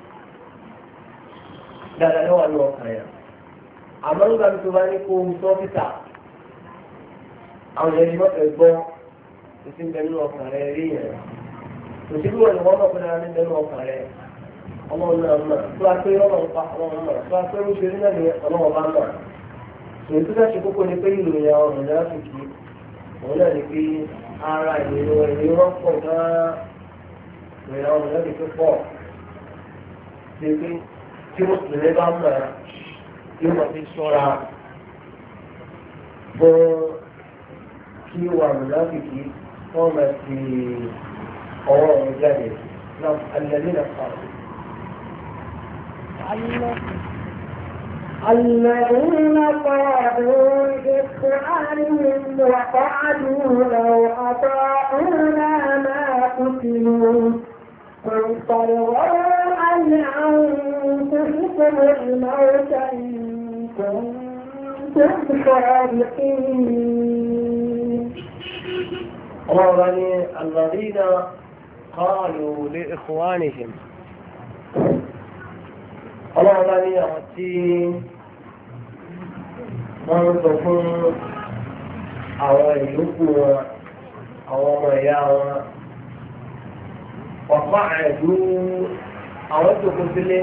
dáadáa ni wọ́n wà nínú ọkàn yẹn àmọ́ nígbà tó bá ní kó sọ́fíìsà àwọn yẹn ni wọ́n fẹ́ gbọ́ títí ń bẹ nínú ọkàn rẹ̀ rí yẹn tòṣì bí wọ́n ni wọ́n mọ̀ pé dáadáa ní bẹ nínú ọkàn rẹ̀ ọmọ náà mọ̀ tó a pé ọlọ́run pa ọlọ́run mọ̀ tó a pé ó ṣe rí náà ní ọlọ́run bá mọ̀ tòun tó dá ṣe kókó ni pé ìròyìn àwọn ọ̀nà láti kí òun náà ni pé ara ìròyìn ìròyìn rọ́pọ̀ gan-an ìròyìn àwọn ọ̀nà láti tó pọ̀ ṣe pé tí mùsùlùmí bá mọ̀ yóò mọ̀ fi ṣọ́ra fún kí wà mùnáfìkì wọ́n máa fi ọwọ́ ọ̀run jáde náà alẹ́ náà pàrọ̀.
الذين قالوا بإخوانهم وقعدوا لو أطاعونا ما قتلوا قل فارغوا عن أنفسكم الموت إن كنتم صادقين.
قال الذين قالوا لإخوانهم ọlọ́run bá ní àwọn tí wọ́n ń sọ fún àwọn ìyókù wọn àwọn ọmọ ìyá wọn ọ̀pá ẹ̀dú àwọn ìjòkó sílé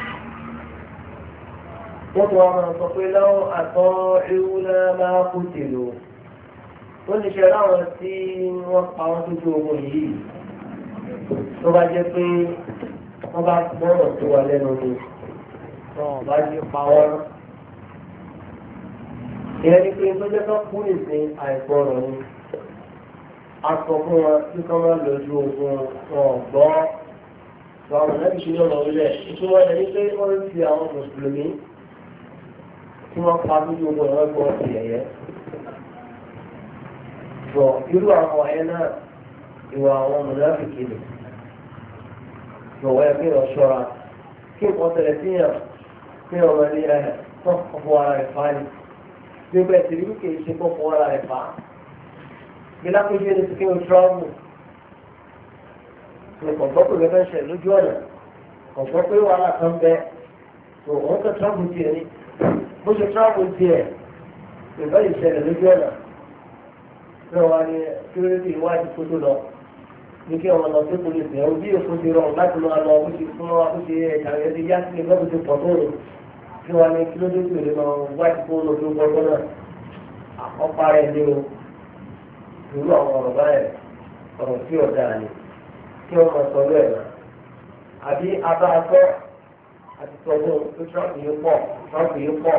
wọ́n tún wọn máa sọ pé lọ́wọ́ àtọ́ ewu náà máa kú tèlò wọ́n ní ṣe láwọn tí wọ́n pa wọ́n tó tó ogun yìí tó bá jẹ́ pé wọ́n bá gbọ́rọ̀ tó wà lẹ́nu ni wọn bá yí pa wọn. ìyẹn ni pé tó jẹ́ kán kú nìsín àìgbọràn ni a sọ fún wọn tí kán máa lọ ju ogun wọn gbọ́ sọ àwọn ẹ̀dá ìṣúná ọ̀nà orílẹ̀ ìṣúná ẹ̀ ní pé wọ́n ń fi àwọn mùsùlùmí tí wọ́n pa lójú ogun ìwọ́n gbọ́ sí ẹ̀yẹ́. sọ irú àwọn ọ̀yẹ́ náà ìwà àwọn mùnáfíkì ni ìwọ̀ ẹ̀ kí wọ́n ṣọ́ra kí nǹkan tẹ̀lé síyàn kí ọmọ ní ẹ̀ tán ọ̀pọ̀ ara rẹ̀ fa ni gbogbo ẹ̀sìn ìlú kìí ṣe pọ̀pọ̀ ara rẹ̀ fa bí lápẹ́jú ẹni tí kí wọ́n tíráàmù ní kọ̀gbọ́ pé bẹ́ẹ̀ ṣẹ̀ lójú ọ̀nà kọ̀gbọ́ pé wàhálà kan bẹ tó wọ́n kẹ́ tíráàmù tiẹ̀ ni bó ṣe tíráàmù tiẹ̀ ìbá ìṣẹ̀lẹ̀ lójú ọ̀nà tí wọ́n wá ní kí wọ́n ti wájú tó tó lọ ní kí ọmọ lọ sí polisi ẹ̀ bí èso ti rọrùn láti máa lọ bó ṣe fún wa bó ṣe ẹ̀ka rẹ̀ ti yá sí ẹgbẹ́ bó ṣe pọ̀ tó rò kí wọ́n ní kí ló dé tó lè máa wájú tó lọ tó gbọ́dọ̀ náà ọ̀pá rẹ̀ ní o irú àwọn ọ̀rọ̀ báyẹn ọ̀rọ̀ tí ọ̀dà ni kí wọ́n máa sọ bẹ́ẹ̀ náà àbí abá akọ́ àti sọ́dún tó trump yìí pọ̀ trump yìí pọ̀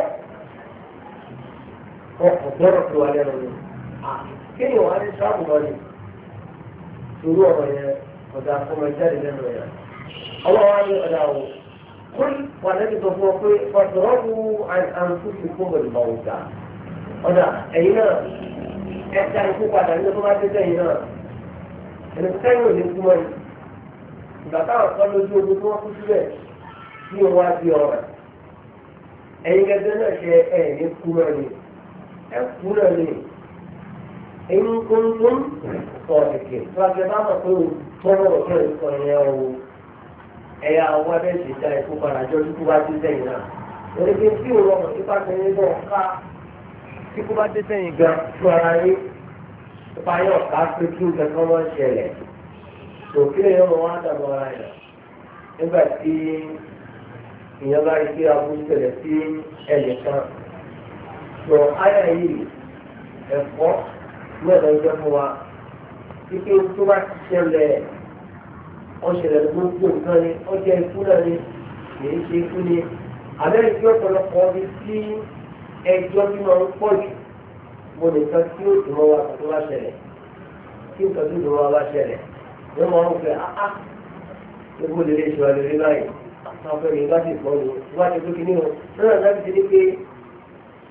ọkọ̀ gbọ́dọ̀ tó wà lẹ́nu ni kéèyàn wá ní trump lọ ni irú ọ̀rọ̀ yẹn ọ̀dà ọmọ ìjáde lẹ́nu yẹn ọlọ́wọ́ ní ọ̀dà o kún wà lẹ́nu tó fún ọ pé ọ̀dọ́rọ́bù àǹtúnṣe fún bọ̀dùbọ̀ ọ̀gá ọ̀dà ẹ̀yin náà ẹ̀ka ikú padà nínú tó bá dé sẹ́yìn náà ẹni sẹ́yìn ò ní kú mọ́ ni ìgbà táwọn kan lójú ogun tí wọ́n kú sílẹ̀ tí wọ́n wá di ọ̀rọ̀ ẹ̀yin gẹ́gẹ́ náà ṣe ẹ̀ ní kú náà ni ẹ̀ kú náà ni ẹ̀yin kúndùn sọ̀rọ̀kẹ̀ tó a jẹ bá mọ̀ pé o tọ́rọ̀ ọ̀kẹ́ ìsọ̀ yẹn o ẹ̀yà àwọn abẹ́ ṣe dá ikú padà jọ tí kú bá dé sẹ́yìn náà ẹni pé tí òun ọmọ tí bá tẹ̀lé bọ̀ ká tí kú bá dé sẹ́yìn gan fún ara yín nípa yóò ká pé kí nǹkan kan máa ń ṣẹlẹ̀ òkè yẹn mọ̀ wá dàbọ̀ ara yẹn nígbà tí ìyẹn bá rí kí abúlé ṣẹlẹ̀ sí ẹnìkan sọ ayà yìí ẹ̀fọ́ mẹ́ta ń jẹ́ fún wa kíkẹ́ tó bá ti ṣẹlẹ̀ ọ̀ṣẹlẹ̀ gbogbo nǹkan ni ọjọ́ ikú náà ni kìí ṣe ikú ni àbẹ́rẹ́ tí ọ̀pọ̀lọpọ̀ ọdún tí ẹjọ́ bí máa ń pọ̀ jù mo nìkan tí ó dùn mọ́ wa tó bá ṣẹlẹ̀ kí nǹkan tó dùn mọ́ wa bá ṣẹlẹ̀ wọ́n máa ń fẹ́ áá gbogbo lè lè ṣe wà lórí báyìí àwọn afẹ́ mi bá ti pọ̀ ní wá ti lókè nínú náà láti ṣe ní pé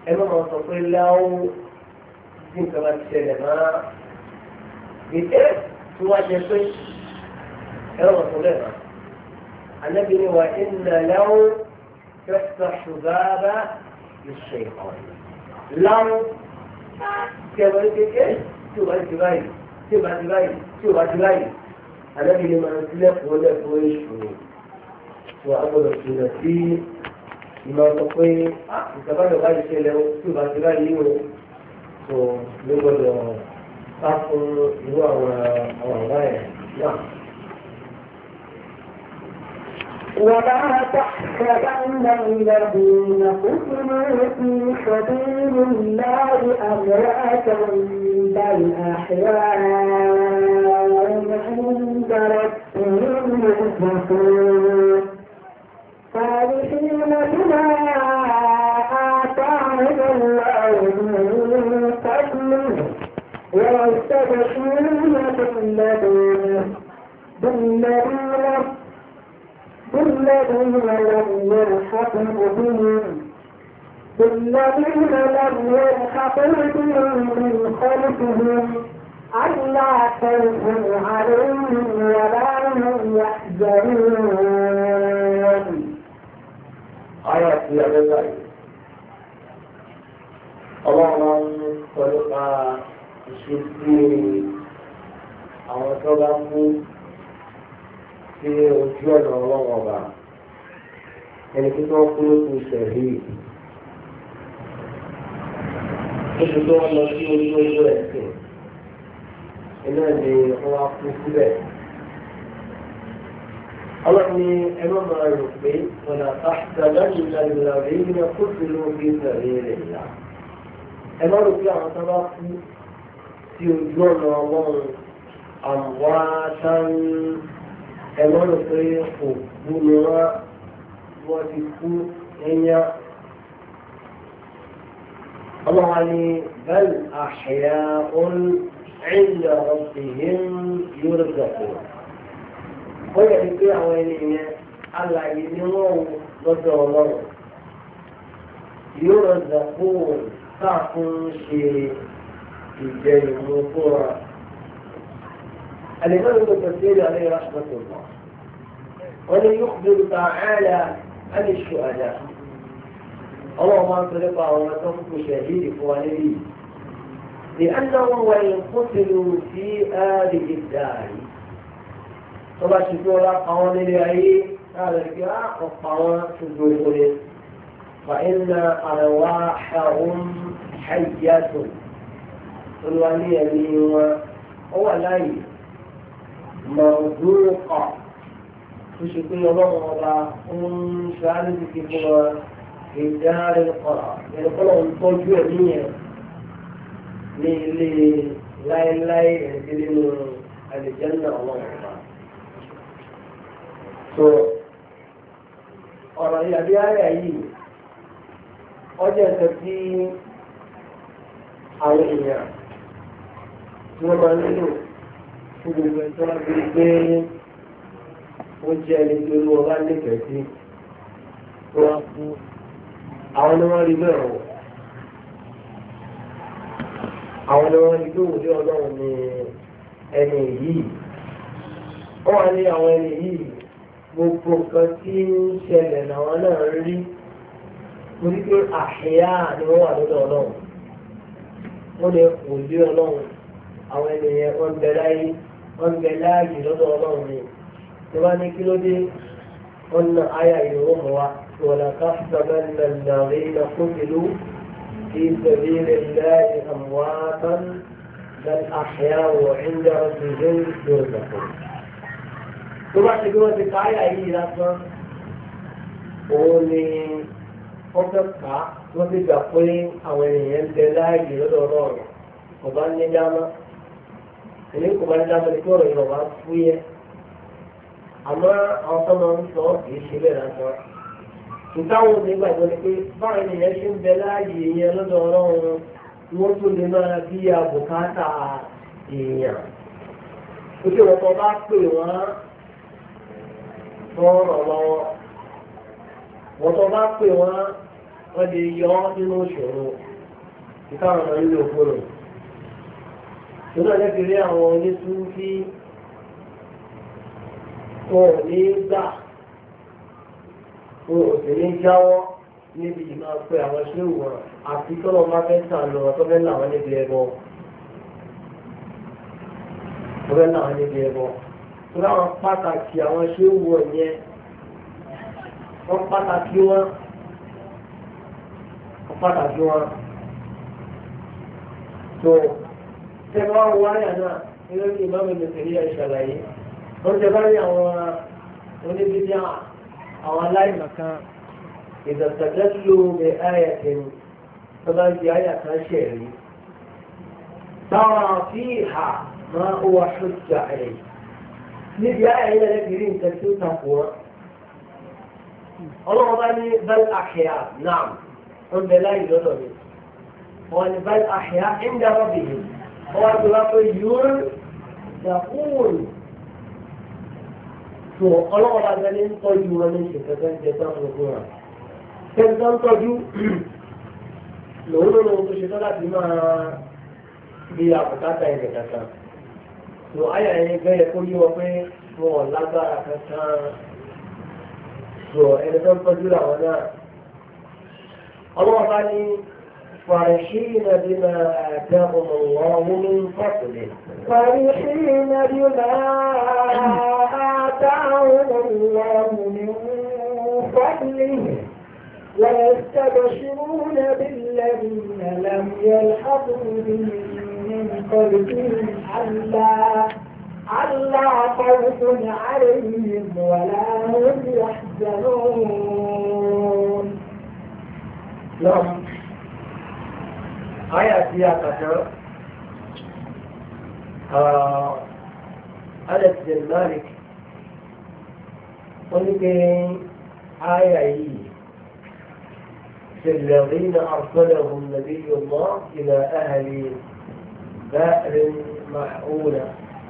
ẹ má máa sọ pé láwọ́ tí nǹkan bá ti ṣẹlẹ̀ máa ìdẹ́ tí wọ́n jẹ pé ẹ má sọ bẹ́ẹ̀ náà. النبي وإن لو تفتح بابا للشيطان لو كما يقول تبقى تباي تبقى تباي تبقى تباي النبي لما أنزلت ولا كويش وأقول الثلاثين لما تقول كما يقول شيء لو تبقى تباي يو يقول تقول هو هو غاية نعم.
ولا تحسبن الذين قتلوا في سبيل الله أمواتا بل أحياء عند ربهم يرزقون فرحين بما آتاهم الله من فضله ويستبشرون بالذين بالذين بالذين لم يلحقوا بهم بالذين لم يلحقوا بهم من خلفهم ألا خوف عليهم ولا هم يحزنون.
آيات يا الله اللهم خلق الشركين أو تضعفوا في وجود الله وضع يعني كتاب قلوب الشهيد كتاب الله في وجود الشهيد إنه هو أقول الله أني أمام الركبين ولا تحسبن الذين قتلوا في سبيل الله أمام الركبين عن طرف في وجود الله أمواتا ẹ̀wọ́n ló pé kò kú ni wọ́n wọ́n ti kú ẹ̀yà ọlọ́wà ni bẹ́ẹ̀ àṣẹyà òun ẹ̀yà ọ̀sìn yóò rẹ̀ gbàgbọ́. ó yẹ pé àwọn ènìyàn alàyè ni wọ́n lọ́dọ̀ ọlọ́run yóò rẹ̀ gbàgbọ́ káàkùn ṣe ìjẹun fún wa. الإمام ابن كثير عليه رحمة الله ولن يخبر تعالى عن الشهداء اللهم انطلق وما تفك شهيد فوالدي لأنهم وإن قتلوا في هذه الدار طبعا شكوا لا قوان لأي هذا الكراء والطوان في الدخول فإن أرواحهم حية الولي لي هو لا موضوعة تشكي الله وضع شعر ذكر في دار القرار يعني قلوا انتوجوا مية للي لا لا يهدلين الجنة الله وضع so ọ̀rọ̀ ìyàbí ayà yìí ọjọ́ ẹ̀sẹ̀ tí àwọn èèyàn tí wọ́n máa nílò fún gbogbo ẹ̀tọ́ láti rí pé ó jẹ́ ẹni tí olú ọba nífẹ̀ẹ́ sí tó wá fún àwọn ni wọ́n rí bẹ́ẹ̀ wọ̀ àwọn ni wọ́n rí pé òde ọlọ́run ni ẹni yìí wọ́n wá ní àwọn ẹni yìí gbogbo nǹkan tí ń ṣẹlẹ̀ làwọn náà rí torí pé àṣeyá ni wọ́n wà lọ́dọ̀ ọlọ́run wọ́n lè kò lé ọlọ́run àwọn ènìyàn wọ́n bẹ láyé wọ́n bẹ láàyè lọ́dọ̀ ọlọ́run ni tí wọ́n ní kí ló dé wọ́n ná àyà ìró mọ́ wa wala tahsabanna alladhina qutilu fi sabilillahi amwatan bal ahya'u 'inda rabbihim yurzaqun. tó bá ti bí wọ́n ti ká àyà yìí lásán òun ni wọ́n fẹ́ ká wọ́n ti gbà pé àwọn ènìyàn bẹ láàyè lọ́dọ̀ ọlọ́run ọba ní dáná èmi kò bá ní dáná ní kí ọ̀rọ̀ yìí ọba fúyẹ́ àmọ́ àwọn tó máa ń sọ kì í ṣe bẹ́ẹ̀ lásán ìtàwọn onígbàgbọ́ ni pé báwọn ènìyàn ṣe ń bẹ láàyè yẹn lọ́dọ̀ ọlọ́run wọ́n tún lè máa bí àbùkátà èèyàn ojú wọn tó bá pè wọ́n tó rọ̀ lọ́wọ́ wọ́n tó bá pè wọ́n wọ́n lè yọ nínú ìṣòro ìkáwọn ọmọ nílò òkúrò. Ìṣòro náà lẹ́bi rí àwọn onísúnfí wọn ò ní gbà wọn ò sì ní jáwọ́ níbi ìmáa pé àwọn ṣéwù wọn àti tọ́lọ́ máa fẹ́ sàn lọ tó fẹ́ là wọn níbi ẹbọ. Tó fẹ́ là wọn níbi ẹbọ. Tó láwọn pàtàkì àwọn ṣéwù wọn yẹn wọ́n pàtàkì wọn wọ́n pàtàkì wọn. tó tẹ́lẹ̀ wá wáyà náà nínú ìmáàmù ìmọ̀tẹ̀lẹ́ ìṣàlàyé wọ́n tẹ́ bá rí àwọn oníbíjà àwọn aláìmọ̀kan ìdọ̀tàdẹ́lò bẹ àyà tẹ̀lé tó bá di àyà kan ṣẹ̀rí táwọn fi hà máa ń wá ṣọ́jà ẹ̀ níbi àyà yẹn lẹ́bi rí nǹkan tí ó takò wọn. ọlọ́run bá ní bal àhíyà náà wọ́n bẹ láyé lọ́dọ̀ mi. وأن بل أحياء عند ربهم وأن يقول so ọlọ́wọ́ bá gbẹ́ni ń tọ́jú wọn ní ìṣẹ̀kẹ́kẹ́ ń jẹ tán fún wa kẹ́ńtà ń tọ́jú lòun ló lóun tó ṣe tán láti máa bí àbùkátà ẹ̀jẹ̀ kankan so ayà ẹni bẹ́ẹ̀ kó yí wọn pé wọn ò lágbára kankan so ẹni tó ń tọ́jú làwọn náà ọlọ́wọ́ bá ní فرحين بما آتاهم الله من فضله
فرحين بما آتاهم الله من فضله ويستبشرون بالذين لم يلحقوا بهم من قلبهم ألا ألا خوف عليهم ولا هم يحزنون.
نعم. آية سياقة أنس بن مالك قلت آية في الذين أرسلهم نبي الله إلى أهل بئر محؤولة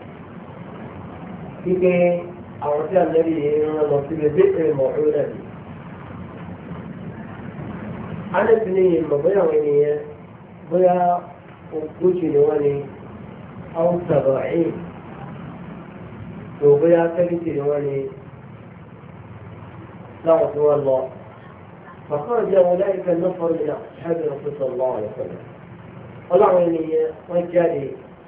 كي أرسل النبي إلى بئر محؤولة أنس بن مالك bóyá ogójì ni wọ́n ní àwọn sàbàáyé tó bóyá sẹ́fìtì ni wọ́n ní láwọn tí wọ́n lọ. فخرج أولئك النفر من أصحاب الرسول صلى الله عليه وسلم. ọlọ́run ènìyàn wọ́n jáde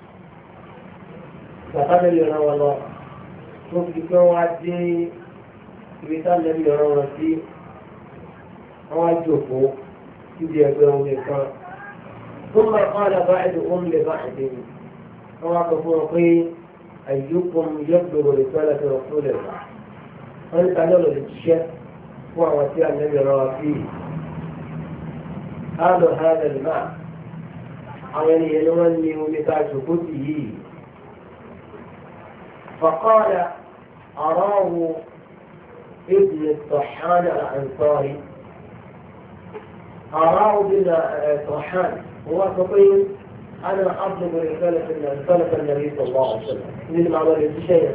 bàtàlẹ́ lè ràn wọ́n lọ tó fi pé wọ́n á dé ibi táwọn lè ràn wọ́n sí wọ́n á jòkó síbi ẹgbẹ́ wọn nìkan. ثم قال بعضهم لبعض وقفوا قيل أيكم يبلغ رسالة رسول الله فأنت نظر الشيء ووسيع النبي فيه هذا هذا الماء يعني ينوني ومتاج كته فقال أراه ابن الطحان الأنصاري أراه ابن الطحان هو تقول أنا أطلب رسالة رسالة النبي صلى الله عليه وسلم من معمل شيء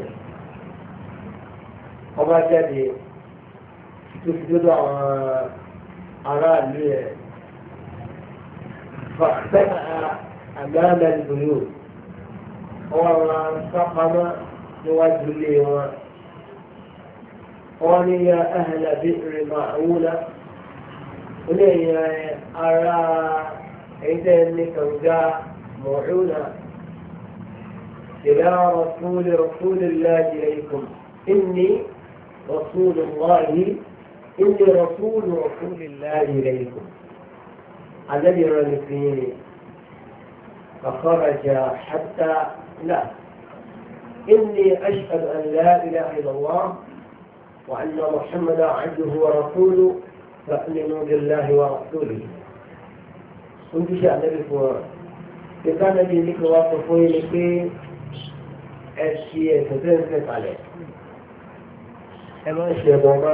وما كان تسجد على الليل فاختبأ أمام البيوت وانتقم لوجه الليل قال يا أهل بئر معونة ولي أرى إذن كوجاء موعونا إلى رسول رسول الله إليكم إني رسول الله إني رسول رسول الله إليكم الذي رنفيني فخرج حتى لا إني أشهد أن لا إله إلا الله وأن محمدا عبده ورسوله فأمنوا بالله ورسوله. كنت شاء النبي فور كان النبي ذكر وصفه لكي الشيء تتنفس عليه أما الشيطان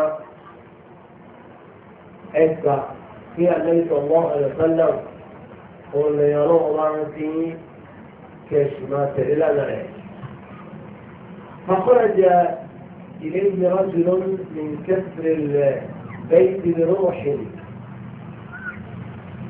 أذكى في النبي صلى الله عليه وسلم قل يرى الله فيه كشمات إلى العين فخرج إليه رجل من كسر البيت بروح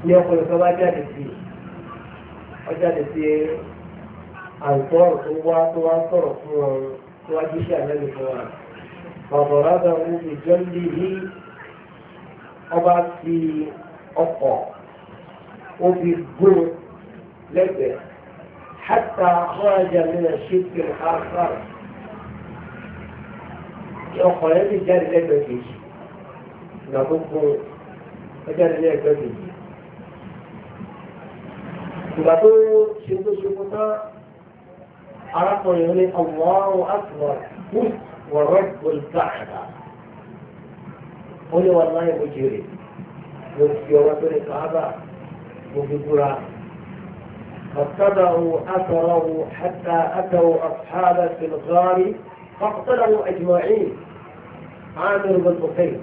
ní ọkùnrin kan bá jáde sí ọ jáde sí àìsọ̀rọ̀ tó wá tó wá sọ̀rọ̀ fún wọn tó wá jíṣẹ́ àlẹ́lẹ́ fún wa bàbá rábà ń fi jọ́lí yí ọba fi ọkọ̀ ó fi gún lẹ́gbẹ̀ẹ́ حتى خرج من الشرك الآخر ọkọ̀ yẹn ti jáde lẹ́gbẹ̀ẹ́ kejì ìgbà tó kún ó jáde lẹ́gbẹ̀ẹ́ kejì ìgbà tó ṣe tó ṣe kún tán arákùnrin ní Allahu Akbar wa Rabbul Ka'ba ó ní wọn láyé mo jèrè mo fi ọwọ́ tó ní Kàábà mo fi búra فاتبعوا أثره حتى أتوا أصحاب في الغار فاقتلوا أجمعين عامر بن بخير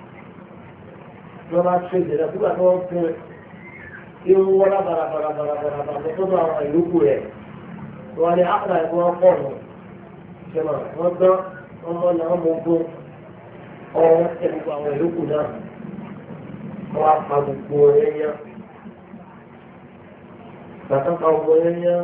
وما تشد لكم أتوقع إن ولا برا برا برا برا برا وتضع أيوكوه وأنا أقرأ يقول قوله كما وضع أما لهم وقوم أو يتبقى أيوكوه وأقرأ بقوه Bàtàkà ọmọ ẹ̀yà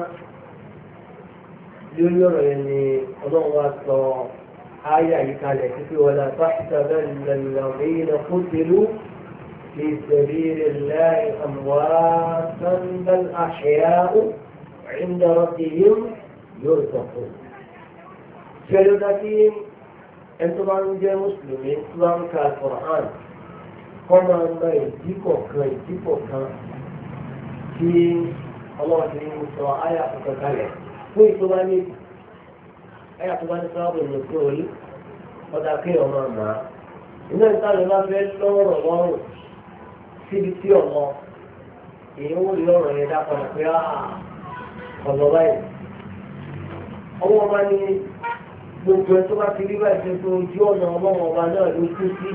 lórí ọ̀rọ̀ yẹn ni ọlọ́run wa sọ ayé àyíkalẹ̀ títí wọlé àtàkùtàbẹ̀ lẹ́lẹ́lẹ́lẹ́ kútìlú في سبيل الله أمواتا بل أحياء عند ربهم يرزقون. شهدتين أنتم عن جاء مسلمين إسلام كالقرآن كما ما يجيكو كان يجيكو كان في الله سبحانه وتعالى آية أخرى fún ìtọ́ba ní ẹ̀yà tó bá ní sábà nìkúrò yìí ọ̀dà kí ọmọ àmà iná ìtàlẹ̀ bá fẹ́ lọ́rọ̀ lọ́rùn síbi tí ọmọ èyí ó rí ọ̀rọ̀ yẹn dápadà pé ọ̀nà báyìí ọwọ́ ọba ní gbogbo ẹ̀ tó bá ti rí báyìí tó ojú ọ̀nà ọlọ́run ọba náà ló kú sí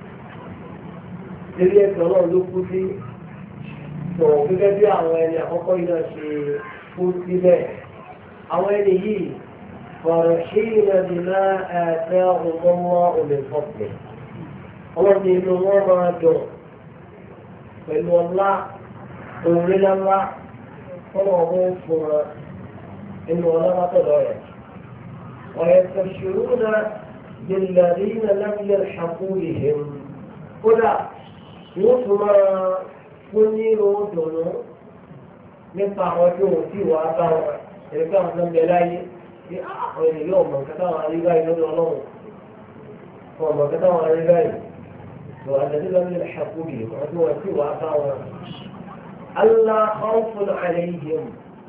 eré ẹ̀sẹ̀ ọlọ́run ló kú sí sọ̀rọ̀ gẹ́gẹ́ bí àwọn ẹni àkọ́kọ́ yìí náà ṣe kú síbẹ̀. àwọn ẹni yìí farihina bima atahum Allahu min fadlihi ọlọ́run inú wọn máa dùn pẹ̀lú ọlá òrìlélá fọlọ́ ọ̀hún fún wọn inú ọlá látọ̀dọ̀ rẹ̀ ويستبشرون بالذين لم يلحقوا بهم kódà wọ́n tún máa fún ní ròdùnú nípa àwọn tí wọ́n ti wà bá wọn ẹ̀rọ pé àwọn ọmọ ẹláyé tí àwọn ènìyàn yóò mọ̀ nǹkan táwọn arígbá yìí lọ́dọ̀ ọlọ́run fún ọmọ nǹkan táwọn arígbá yìí lọ àdàdé lọ́dọ̀ ilẹ̀ ṣàkóbì àwọn tí wọ́n ti wà bá wọn. Allah khawfun alayhim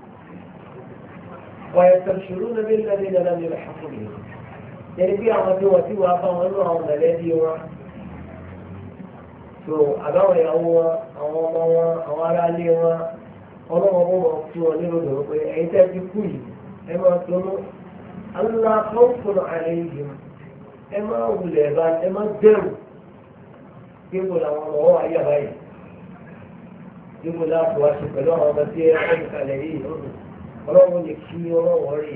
wa yastabshiruna billadhina lam yalhaqu bihim ẹni bí àwọn tí wọ́n ti wà bá wọn lọ àwọn mẹ̀lẹ́bí wọn so àbáwọn ìyàwó wọn àwọn ọmọ wọn àwọn aráalé wọn ọlọ́wọ́n wọn wọ́n fún wọn nínú ìdòwò pé ẹ̀yin tẹ́ ti kú yìí ẹ máa tónú Allah khawfun alayhim ẹ máa wulẹ̀ bá ẹ máa bẹ̀rù kíkó làwọn ọmọ wọn ayé àbáyé kíkó láàbò wá sí pẹ̀lú àwọn ọmọ tí ẹ kọ́ ìkàlẹ̀ yìí ọlọ́wọ́n lè kí ọlọ́wọ́n rí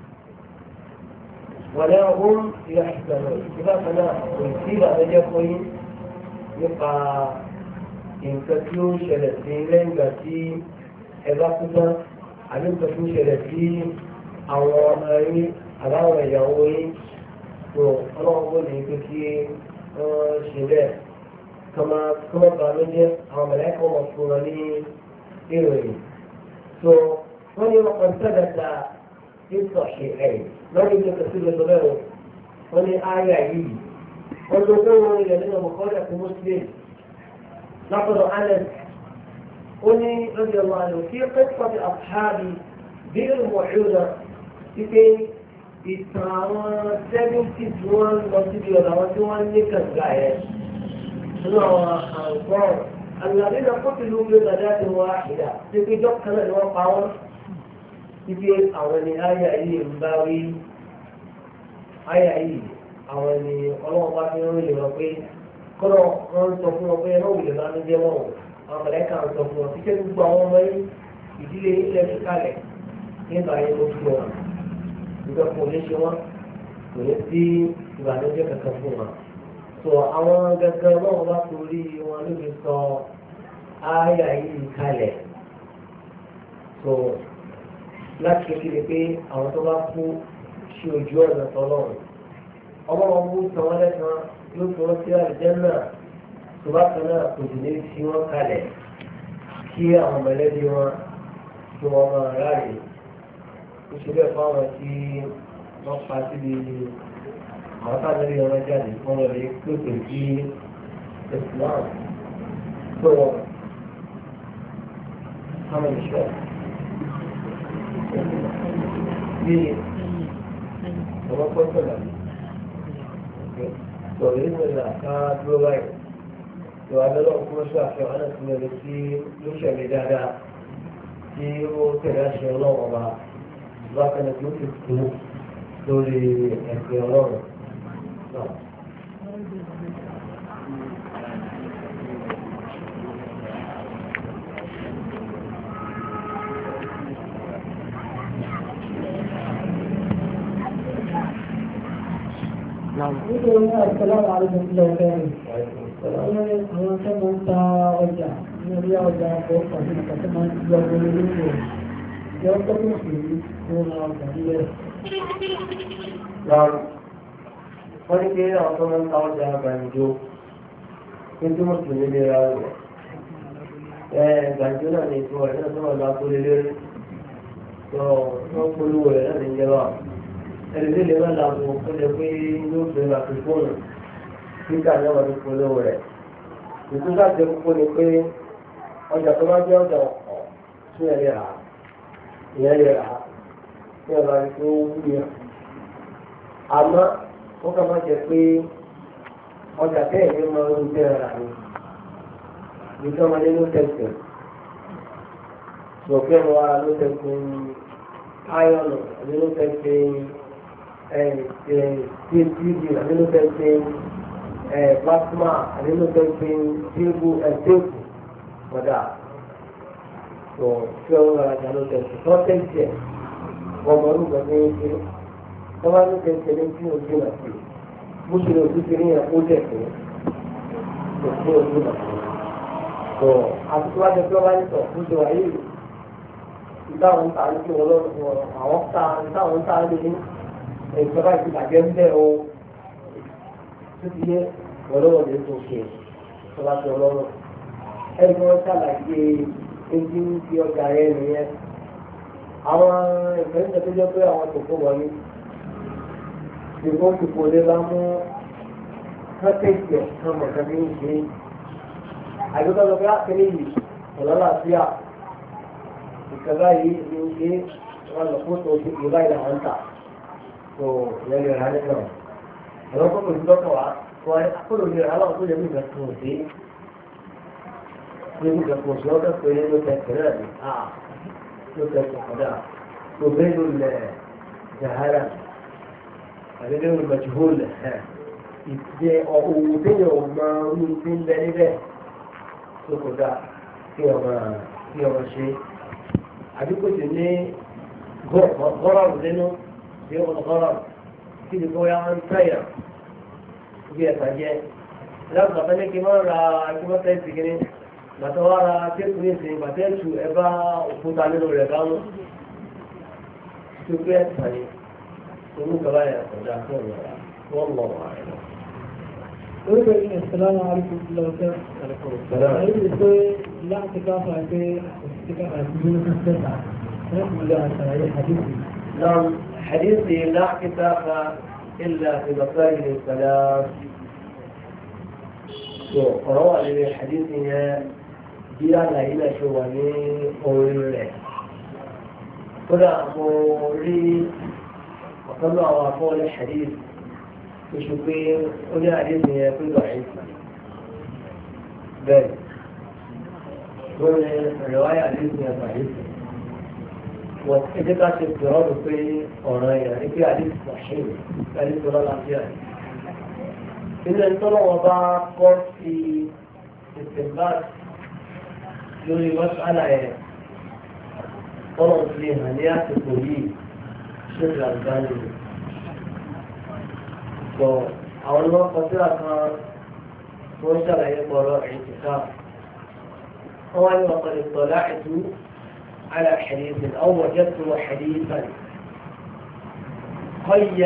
wàlẹ́ ọ̀hún ìyá ìgbàlọ́ ìbákan náà kò sí ìbànújẹ́ fún yín nípa nǹkan tí ó ń ṣẹlẹ̀ sí lẹ́yìn ìgbà tí ẹ bá kú tán àbí nǹkan tí ó ń ṣẹlẹ̀ sí àwọn ọmọ yín àbáwọn ìyàwó yín tó ọlọ́run ó lè pé kí wọ́n ṣe bẹ́ẹ̀ kọ́mọ kọ́mọ bá ló jẹ́ àwọn mọ̀lẹ́kọ̀ wọn fún wọn ní ìròyìn. tó wọ́n ní wọn kàn sẹ́dẹ̀ta ìtọ̀ ṣe ẹ̀yìn lọ́dún ìjọba sí lọ́dọ̀ bẹ́ẹ̀ wọ́n ní áyà yìí wọ́n tó kó wọn ilẹ̀ nínú Bukhari àti Muslim لقد أنس قولي رضي الله عنه في قصة أصحابي بئر معونة في إسرائيل سبب تسوان وسبي ودوان نكت غاية سنوى أنصار الذين قتلوا بغداة واحدة في جوك كان الواقع في أولي آية أي مباوي آية أي أولي الله الله يقول kọ́nà wọn sọ fún wọn pé ẹ̀rọ òwúlẹ̀ máa ń jẹ́ wọn o àwọn mọ̀lẹ́kà ń sọ fún wọn títí gbogbo àwọn ọmọ yìí ìdílé ilẹ̀ fi kalẹ̀ nígbà yẹn ló fi wọn nígbà kò ní ṣe wọn kò ní sí ìbànújẹ́ kankan fún wọn. tó àwọn gẹ́gẹ́ náà wá torí wọn ló fi sọ ááyà yìí kalẹ̀ tó láti kékeré pé àwọn tó bá kú sí ojú ọ̀nà tọ́lọ́run ọmọ wọn mú tàn wọ́n lẹ́sàn yóò fi wọ́n sí àlùjánnà tó bá kan náà kò sì ní fi wọ́n kalẹ̀ kí àwọn mọ̀lẹ́bí wọn kí wọ́n máa ráàyè ó ṣe bẹ́ẹ̀ fáwọn tí wọ́n pa síbi àwọn táwọn ẹbí wọn jáde fún wọn lè pèsè sí Islam tó àwọn ìṣọ́ bí ọmọ pọ́ńtò làbí sọ̀rọ̀ nínú ìlà ká dúró báyìí ìwà lọ́wọ́ fún ọṣù àfihàn náà ti lè tí ló ṣẹlẹ̀ dáadáa tí ó tẹ̀lé àṣẹ ọlọ́wọ́ ọba ìwà kẹlẹ̀ tí ó ti kú lórí ẹ̀sìn ọlọ́run náà.
nítorí náà ìṣẹ̀lẹ̀ àrùn ìlẹ̀ ọ̀fẹ́rin àwọn tó máa ń ta ọjà ní orí ọjà ọkọ̀ pàdé ìgbà tó máa ń gbé ọgbọ̀n lórí rẹ̀ yọ tó tó sì rí fún ọjà nílẹ̀.
wọ́n ní pé àwọn tó máa ń ta ọjà gbàǹjo ní tí wọ́n sì nílé ra rẹ̀ gbàǹjo náà ní ìtura ẹ̀ náà tó máa lọ akólé lérí tó wọ́n polówó rẹ̀ náà ní ìjẹba ẹ̀rẹ́dẹ́ lè má làbò ó lè pé yóò fẹ́ ra fífóònù nígbà náà wọ́n ti polówó rẹ̀. ìtú láti kókó ni pé ọjà tó bá jẹ́ ọjà ọ̀pọ̀ tí ẹ lè rà á ìyẹn lè rà á tí ẹ bá rí pé ó wú yẹn. àmọ́ ó kà má jẹ pé ọjà tẹ́ẹ̀ ní máa ń tẹ́ ra ni ìjọ máa ní ló tẹ̀sẹ̀ lọ́kẹ́ wọn ara ló tẹ̀sẹ̀ áyọ̀nù àbí ló tẹ̀sẹ̀ tv àbí ló tẹ̀sẹ̀ plasma àbí ló tẹ̀sẹ̀ tíébù ẹ̀tẹ́ẹ̀kù kọ̀dà tó tí ọ̀rọ̀ àjà ló tẹ̀sẹ̀ tó tẹ̀sẹ̀ ọmọ olùkọ́ ní ṣe tó bá ló tẹ̀sẹ̀ ní tí ojú náà sí bó ṣe lè ojú kiri yẹn kó dẹ̀ fún kò sí ojú náà tó àti tó bá jẹ pé ọba ní sọ fún ìjọba yìí ìtàwọn ń ta ní kí wọn lọ́rùn àwọn ta ìtàwọn ń ta ní ní ìjọba ìbàjẹ́ ń bẹ̀ o tó ti yẹ ọlọ́wọ́ lè tó ṣe tó bá ti ọlọ́run ẹni wọn ṣàlàyé ebi ń fi ọjà rẹ nìyẹn àwọn ìfẹ́ǹsẹ̀ tó jẹ́ pé àwọn tòkó wọ̀nyí ìfowó kìkò lè bá mú kọ́tẹ́ẹ̀tì ọ̀kan mọ̀kan ní ìṣe àgbẹ̀tọ́ lọ pé àkẹ́lẹ́ yìí ọ̀lọ́làfíà ìkàrà yìí ní ṣe wọn lọ fún tó ṣe ìbá ìlà wọn tà tó yẹn lè rà nígbà ẹ̀rọ kọ́kọ́ sí lọ́kọ̀ wá tó wáyé akọ́lò lè rà láwọn tó yẹ nígbà tó ń ṣe ní nígbà tó ń ṣe ọkọ̀ pé ló tẹ kẹrẹ́ rẹ̀ à ló tẹ kọ̀kọ̀dà tó bẹ́ẹ̀ ló lẹ̀ jahara àdéhùn ló mẹ̀tìhó lẹ̀ ìjẹ òwò téèyàn ò mọ orí ti ń bẹ níbẹ̀ tó kò dáa kí ọmọ kí ọmọ ṣe àdúgbò sì ní gọ́rọ̀ nínú bí ọmọ gọ́rọ̀ kí ni kó yá wọn ń tẹ̀yà bí ẹ̀ka jẹ́ láti bàtà ní kí wọ́n ra kí wọ́n tẹ̀ sí kiri bàtà wọ́n ra téèkù ní ìsìn bàtà ẹ̀tù ẹ bá òkúta nínú rẹ̀ bá wọn tó gbé ẹ̀ka ni orúkọ báyà kọjá fún ọ̀rọ̀ wọ́n lọ wà rẹ̀ lọ.
orúkọ yìí ìsìlámù aláìkùn lọ́wọ́ ẹ̀yìn ìpé láti káfà pé òṣìṣẹ́ àti ìlú sẹ́ta láti lọ àṣàyẹ àdìsí.
نعم حديثي لا اعتكاف إلا في مساجد الثلاث وروى لي حديثنا بلا إلى شواني أولي كنا أموري وقبل أن أقول الحديث يشوفين أولي حديثنا يقول ضعيف بل رواية حديثنا ضعيف وإذا كانت اضطراب في أورايا يعني في حديث صحيح حديث ولا العافية إذا انطلع وضع قرص في استنباط يقول مسألة طلع فيها نيات الكلية شكل الألباني أول ما قصيرة كان وشرع يقرأ اعتكاف هو أن وقد اطلعت على حديث أو وجدت حديثا قيد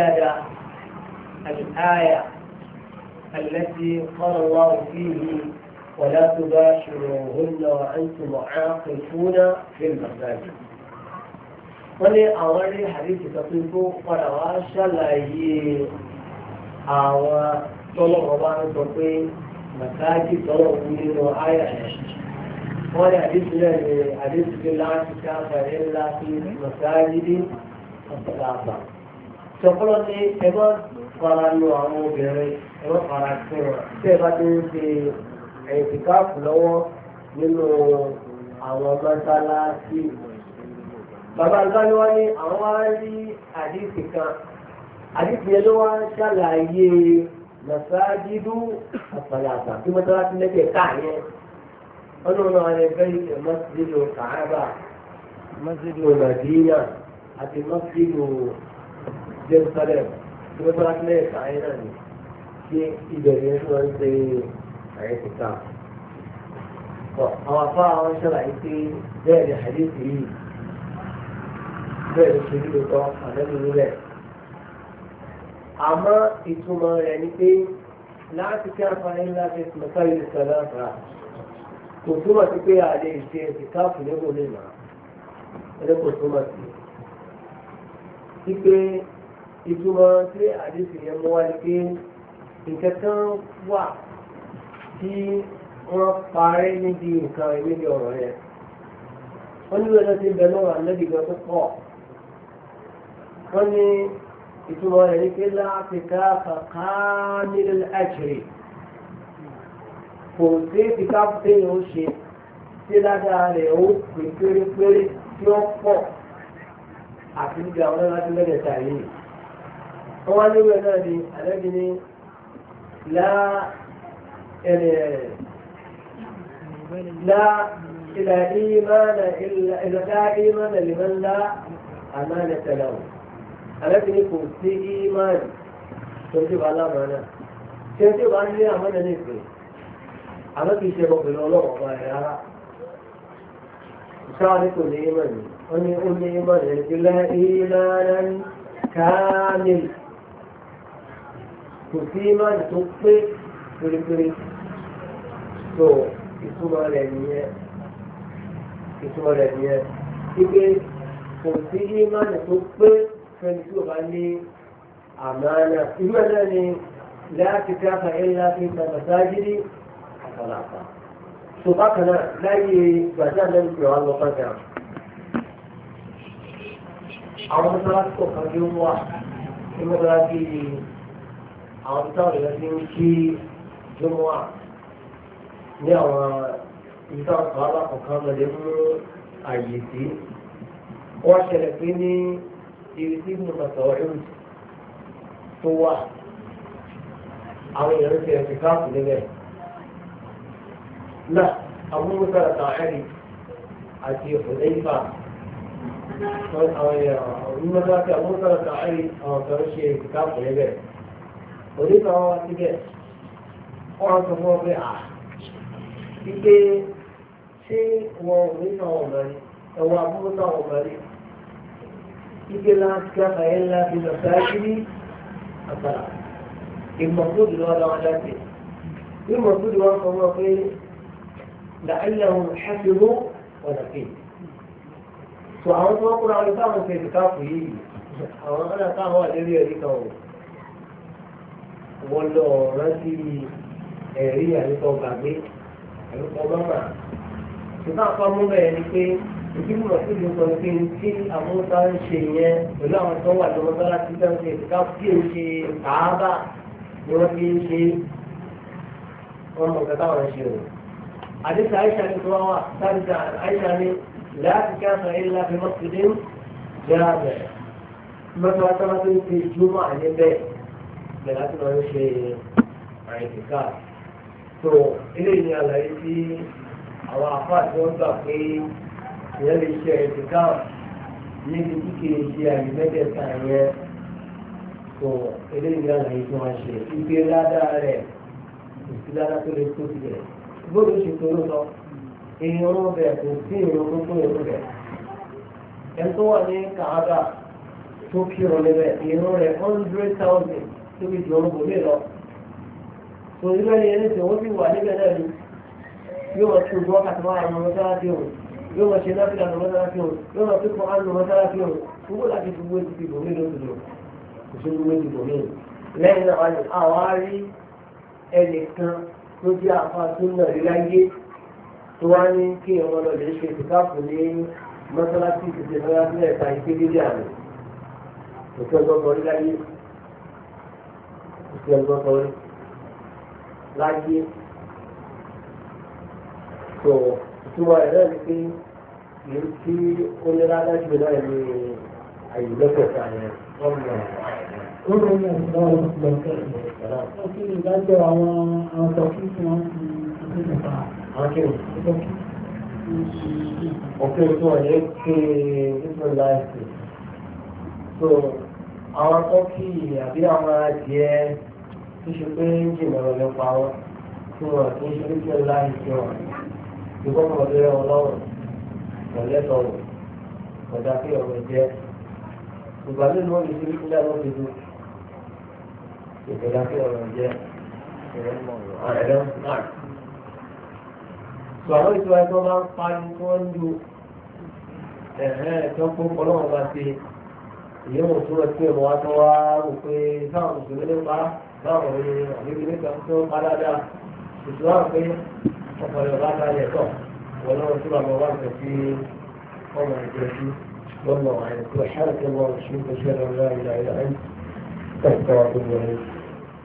الآية التي قال الله فيه ولا تباشروهن وأنتم عاقفون في المساجد. wọ́n ní àwọn rí àdéhùn ìtọ́jú tó padà wá ṣàlàyé àwọn tọ́lọ́wọ́ bá ń sọ pé màsáàjì tọ́lọ́wọ́ nínú àyà rẹ̀. wọ́n ní àdéhùn náà ní àdéhùn tó láti káfàrí ńlá sí màsáàjì ní ọ̀pọ̀lọpọ̀. ìṣọ̀pọ̀lọ́ ní ẹgbẹ́ fara lu àwọn obìnrin ẹgbẹ́ fara sí wọn tí ẹ bá ti ń ṣe ẹ̀yìnkìkáàfù lọ́wọ́ nínú àwọn mọ́sálásí. Bàbá Albani wá ní àwọn wá rí àdìsí kan. Àdìsí yẹn ló wá ṣàlàyé masajidu àpàlàpà tí mọ́sálásí lẹ́gbẹ̀ẹ́ ká yẹn. Wọ́n ní wọn rẹ̀ fẹ́ ṣe masjidu Kaaba, masjidu Madina àti masjidu Jerusalem tí mọ́sálásí lẹ́gbẹ̀ẹ́ ká yẹn náà ni. Ṣé ìbẹ̀rẹ̀ yẹn wọ́n ń ṣe àyẹ̀sí ká? Àwọn afá àwọn ṣàlàyé pé bẹ́ẹ̀ ni àdìsí yìí. bẹ́ẹ̀ ló ṣe lílo tán àlẹ́bí nílẹ̀. àmọ́ ìtumọ̀ rẹ̀ ni pé láti kí àǹfààní ńlá fi mọ̀ká ìlú sọ̀rọ̀ àfà kò túmọ̀ sí pé àlè ìṣe ẹ̀sìn káàpù níbo lè mà ẹni kò túmọ̀ sí. sí pé ìtumọ̀ tí àdéhùn yẹn mú wá ni pé nǹkan kan wà tí wọ́n parí níbi nǹkan níbi ọ̀rọ̀ yẹn. wọ́n ní wẹ́n ti bẹ̀ lọ́wọ́ àlẹ́bí gan tó pọ̀. wọ́n ní ìtumọ̀ rẹ̀ ní pé láti ká kàkà nílẹ̀ ẹ̀jẹ̀rì kò sí ìfìkà téèyàn ó ṣe tí ládàá rẹ̀ ó pè pérépéré tí ó pọ̀ àti níbi àwọn ọlọ́dún láti mẹ́tẹ̀ẹ̀ta yìí. wọ́n wá níwèé náà ní àlẹ́bí ní lá lá إلى إيمان إلا إذا لا إيمان لمن لا أمانة له. ألكن يكون في إيمان تنتبه على أمانة تنتبه عن لي أمانة نفسي أما في شيء بقول الله وبايعها شارك الإيمان أن يقول الإيمان إلا إيمانا كامل كثيرا تطفئ في الكريم تو ìtumọ̀ rẹ̀ nìyẹn ìtumọ̀ rẹ̀ nìyẹn wípé kò sí ìmánì tó pé fẹ́ni tí ó bá ní àmánà ìlú ẹ̀ náà ni láti káfà ńlá fi tàbàtàjìrì àtàlàfà tó bákan náà láyé gbàjá lẹ́nu pé wà lọ pàjá àwọn mọ́sálásí kọ̀ọ̀kan bí ó wà ní mọ́sálásí àwọn táwọn èèyàn ti ń kí jọmọ́ ní àwọn ìta ọ̀sán alákọ̀ọ́kan lọ́dẹ mú àyè sí wọ́n ṣẹlẹ̀ pé ní ibi tí mo tọ̀tọ̀ ẹ̀rù tó wà àwọn èèyàn ti ẹ̀sìn káàpù níbẹ̀ náà àwọn mọ́sára tààrí àti ọ̀dẹ́ ìfà àwọn èèyàn mọ́sára tí àwọn mọ́sára tààrí àwọn kan ṣe ẹ̀sìn káàpù níbẹ̀ òdí kan wá síbẹ̀ wọ́n sọ fún ọ pé à wípé ṣé wọn ò ní sàn ọ̀nà rí ẹ̀wọ̀n abúlé sàn ọ̀nà rí wípé láti káfà ẹ̀ ńlá fi lọ sáájú ní àgbàlá ìmọ̀tóòdù lọ́wọ́ láwọn láti ìmọ̀tóòdù wọn sọ wọn pé làálàhùn ṣàfihàn ọ̀nà pé tó àwọn tó wọ́n kúrò àwọn táwọn fèsì káàpù yìí àwọn ọ̀nà táwọn wà lórí ẹ̀rí kan wọ́n lọ rántí ẹ̀rí àyíkọ́ gbàgbé ẹ̀rọ lọ́mà ṣùgbọ́n àpamọ́ bẹ́ẹ̀ ni pé ìdílé wọn sì lè sọ pé tí àmúta ń ṣe yẹn pẹ̀lú àwọn tó wà lọ́wọ́ tó láti fẹ́ ṣe ìdíkà tí ò ṣe kàábà ni wọ́n fi ń ṣe wọn mọ̀ nǹkan táwọn ṣe o. àdéhùn àìsàn ni tó wá wà sáàdìsà àìsàn ni láti kí àṣà ilé láti mọ́tìdé jẹ́ àbẹ̀ mọ́tò àtàwọn tó ń fi júmọ́ àní bẹ́ẹ̀ bẹ̀rẹ̀ láti máa ń ṣe àìsíkà. tó eléyìí ni àlàyé tí àwọn àfáà tí wọ́n gbà pé ìyẹn lè ṣe àìsíkà níbi tí kì í ṣe àyè mẹ́tẹ̀ẹ̀ta yẹn. tó eléyìí ni àlàyé tí wọ́n ṣe ìgbé ládàá rẹ̀ kò sí ládàá tó lè tó tilẹ̀ gbọ́dọ̀ ṣe tó ló sọ irun bẹ̀ kò sí irun tó tó irun bẹ̀. ẹni tó wà ní Káàbà tó kírun níbẹ̀ irun rẹ̀ hundred thousand tó fi jọ ọ̀rọ̀ bòlé lọ. tòun bẹ́ẹ̀ ni ẹni tí wọ́n ti wà níbẹ̀ náà ni yóò wọ́n ti gbọ́ kàtàkì máa ń mọ́sálásí òun yóò wọ́n ṣe náfìlà ní mọ́sálásí òun yóò wọ́n ti kọ́ àánú mọ́sálásí òun gbogbo láti gbogbo ti fi bòmí lóṣù lò kò sí gbogbo ti bòmí. lẹ́yìn náà wáyé àwọn á rí ẹnìkan tó jẹ́ àfa tó nà rí láyé tó wá ní kí ọmọ lọ lè ṣe ìtìkáàfù ní mọ́sálásí ìtìsẹ̀ mọ́sálásí ẹ̀ka ìpé dídí àmì kò sí ọgbọ́n sọrí láyé kò sí ọgbọ́n sọrí láyé tó ìtumọ̀ ẹ̀ náà ni pé èyí tí ó ní ládájú náà ní àyè lọ́kọ̀ọ̀ta yẹn wọ́n mú
ó ló ní ẹ̀sìn náà lọ́wọ́ lọ́kọ̀ọ̀ta ó kí ni ìdájọ́ àwọn àwọn tọ́kí tí wọ́n ti ṣe nípa
àwọn kí ni
tọ́kí.
òfin tí wọ́n yẹ kí nítorí láìsí so àwọn tọ́kí àbí àwọn adìẹ tó ṣe pé ń jìnnà lọ nípa wọn tí wọ́n kì í ṣe nítorí láìsí wọn ìgbọ́n mọ̀ lórí wọn lọ́rùn ọ̀lẹ́tọ̀ọ̀rọ̀ ọ̀dà pé ọ̀rọ̀ jẹ́ ìgbà nínú wọn lè ṣe nípínlẹ̀ wọn ti dùn ìgbà pé ọ̀rọ̀ jẹ́ ẹ̀rọ náà. sọ àwọn ìtura ẹ̀tọ́ máa ń parí tí wọ́n ń lu ẹ̀hẹ́ ẹ̀tọ́ pé ọlọ́wọ́n bá ṣe ìyẹn wọn tó rẹ̀ pé ọmọ wa tó wá rò pé táwọn mùsùlùmí nípa báwọn ọ̀rẹ́ àbíkí nípa tó pa dáadáa ìtura pé ọkọ̀ yorùbá kalẹ̀ tọ̀ wọ́n lọ́wọ́ tí wọ́n wá ń tẹ̀sí ọmọ ìjọsí lọ́nà àìsí ọ̀ṣẹ́ àti ọmọ ìṣúná ìṣẹ́ lọ́wọ́ ìlà ìlà ẹ̀ tẹ̀síwájú wọlé.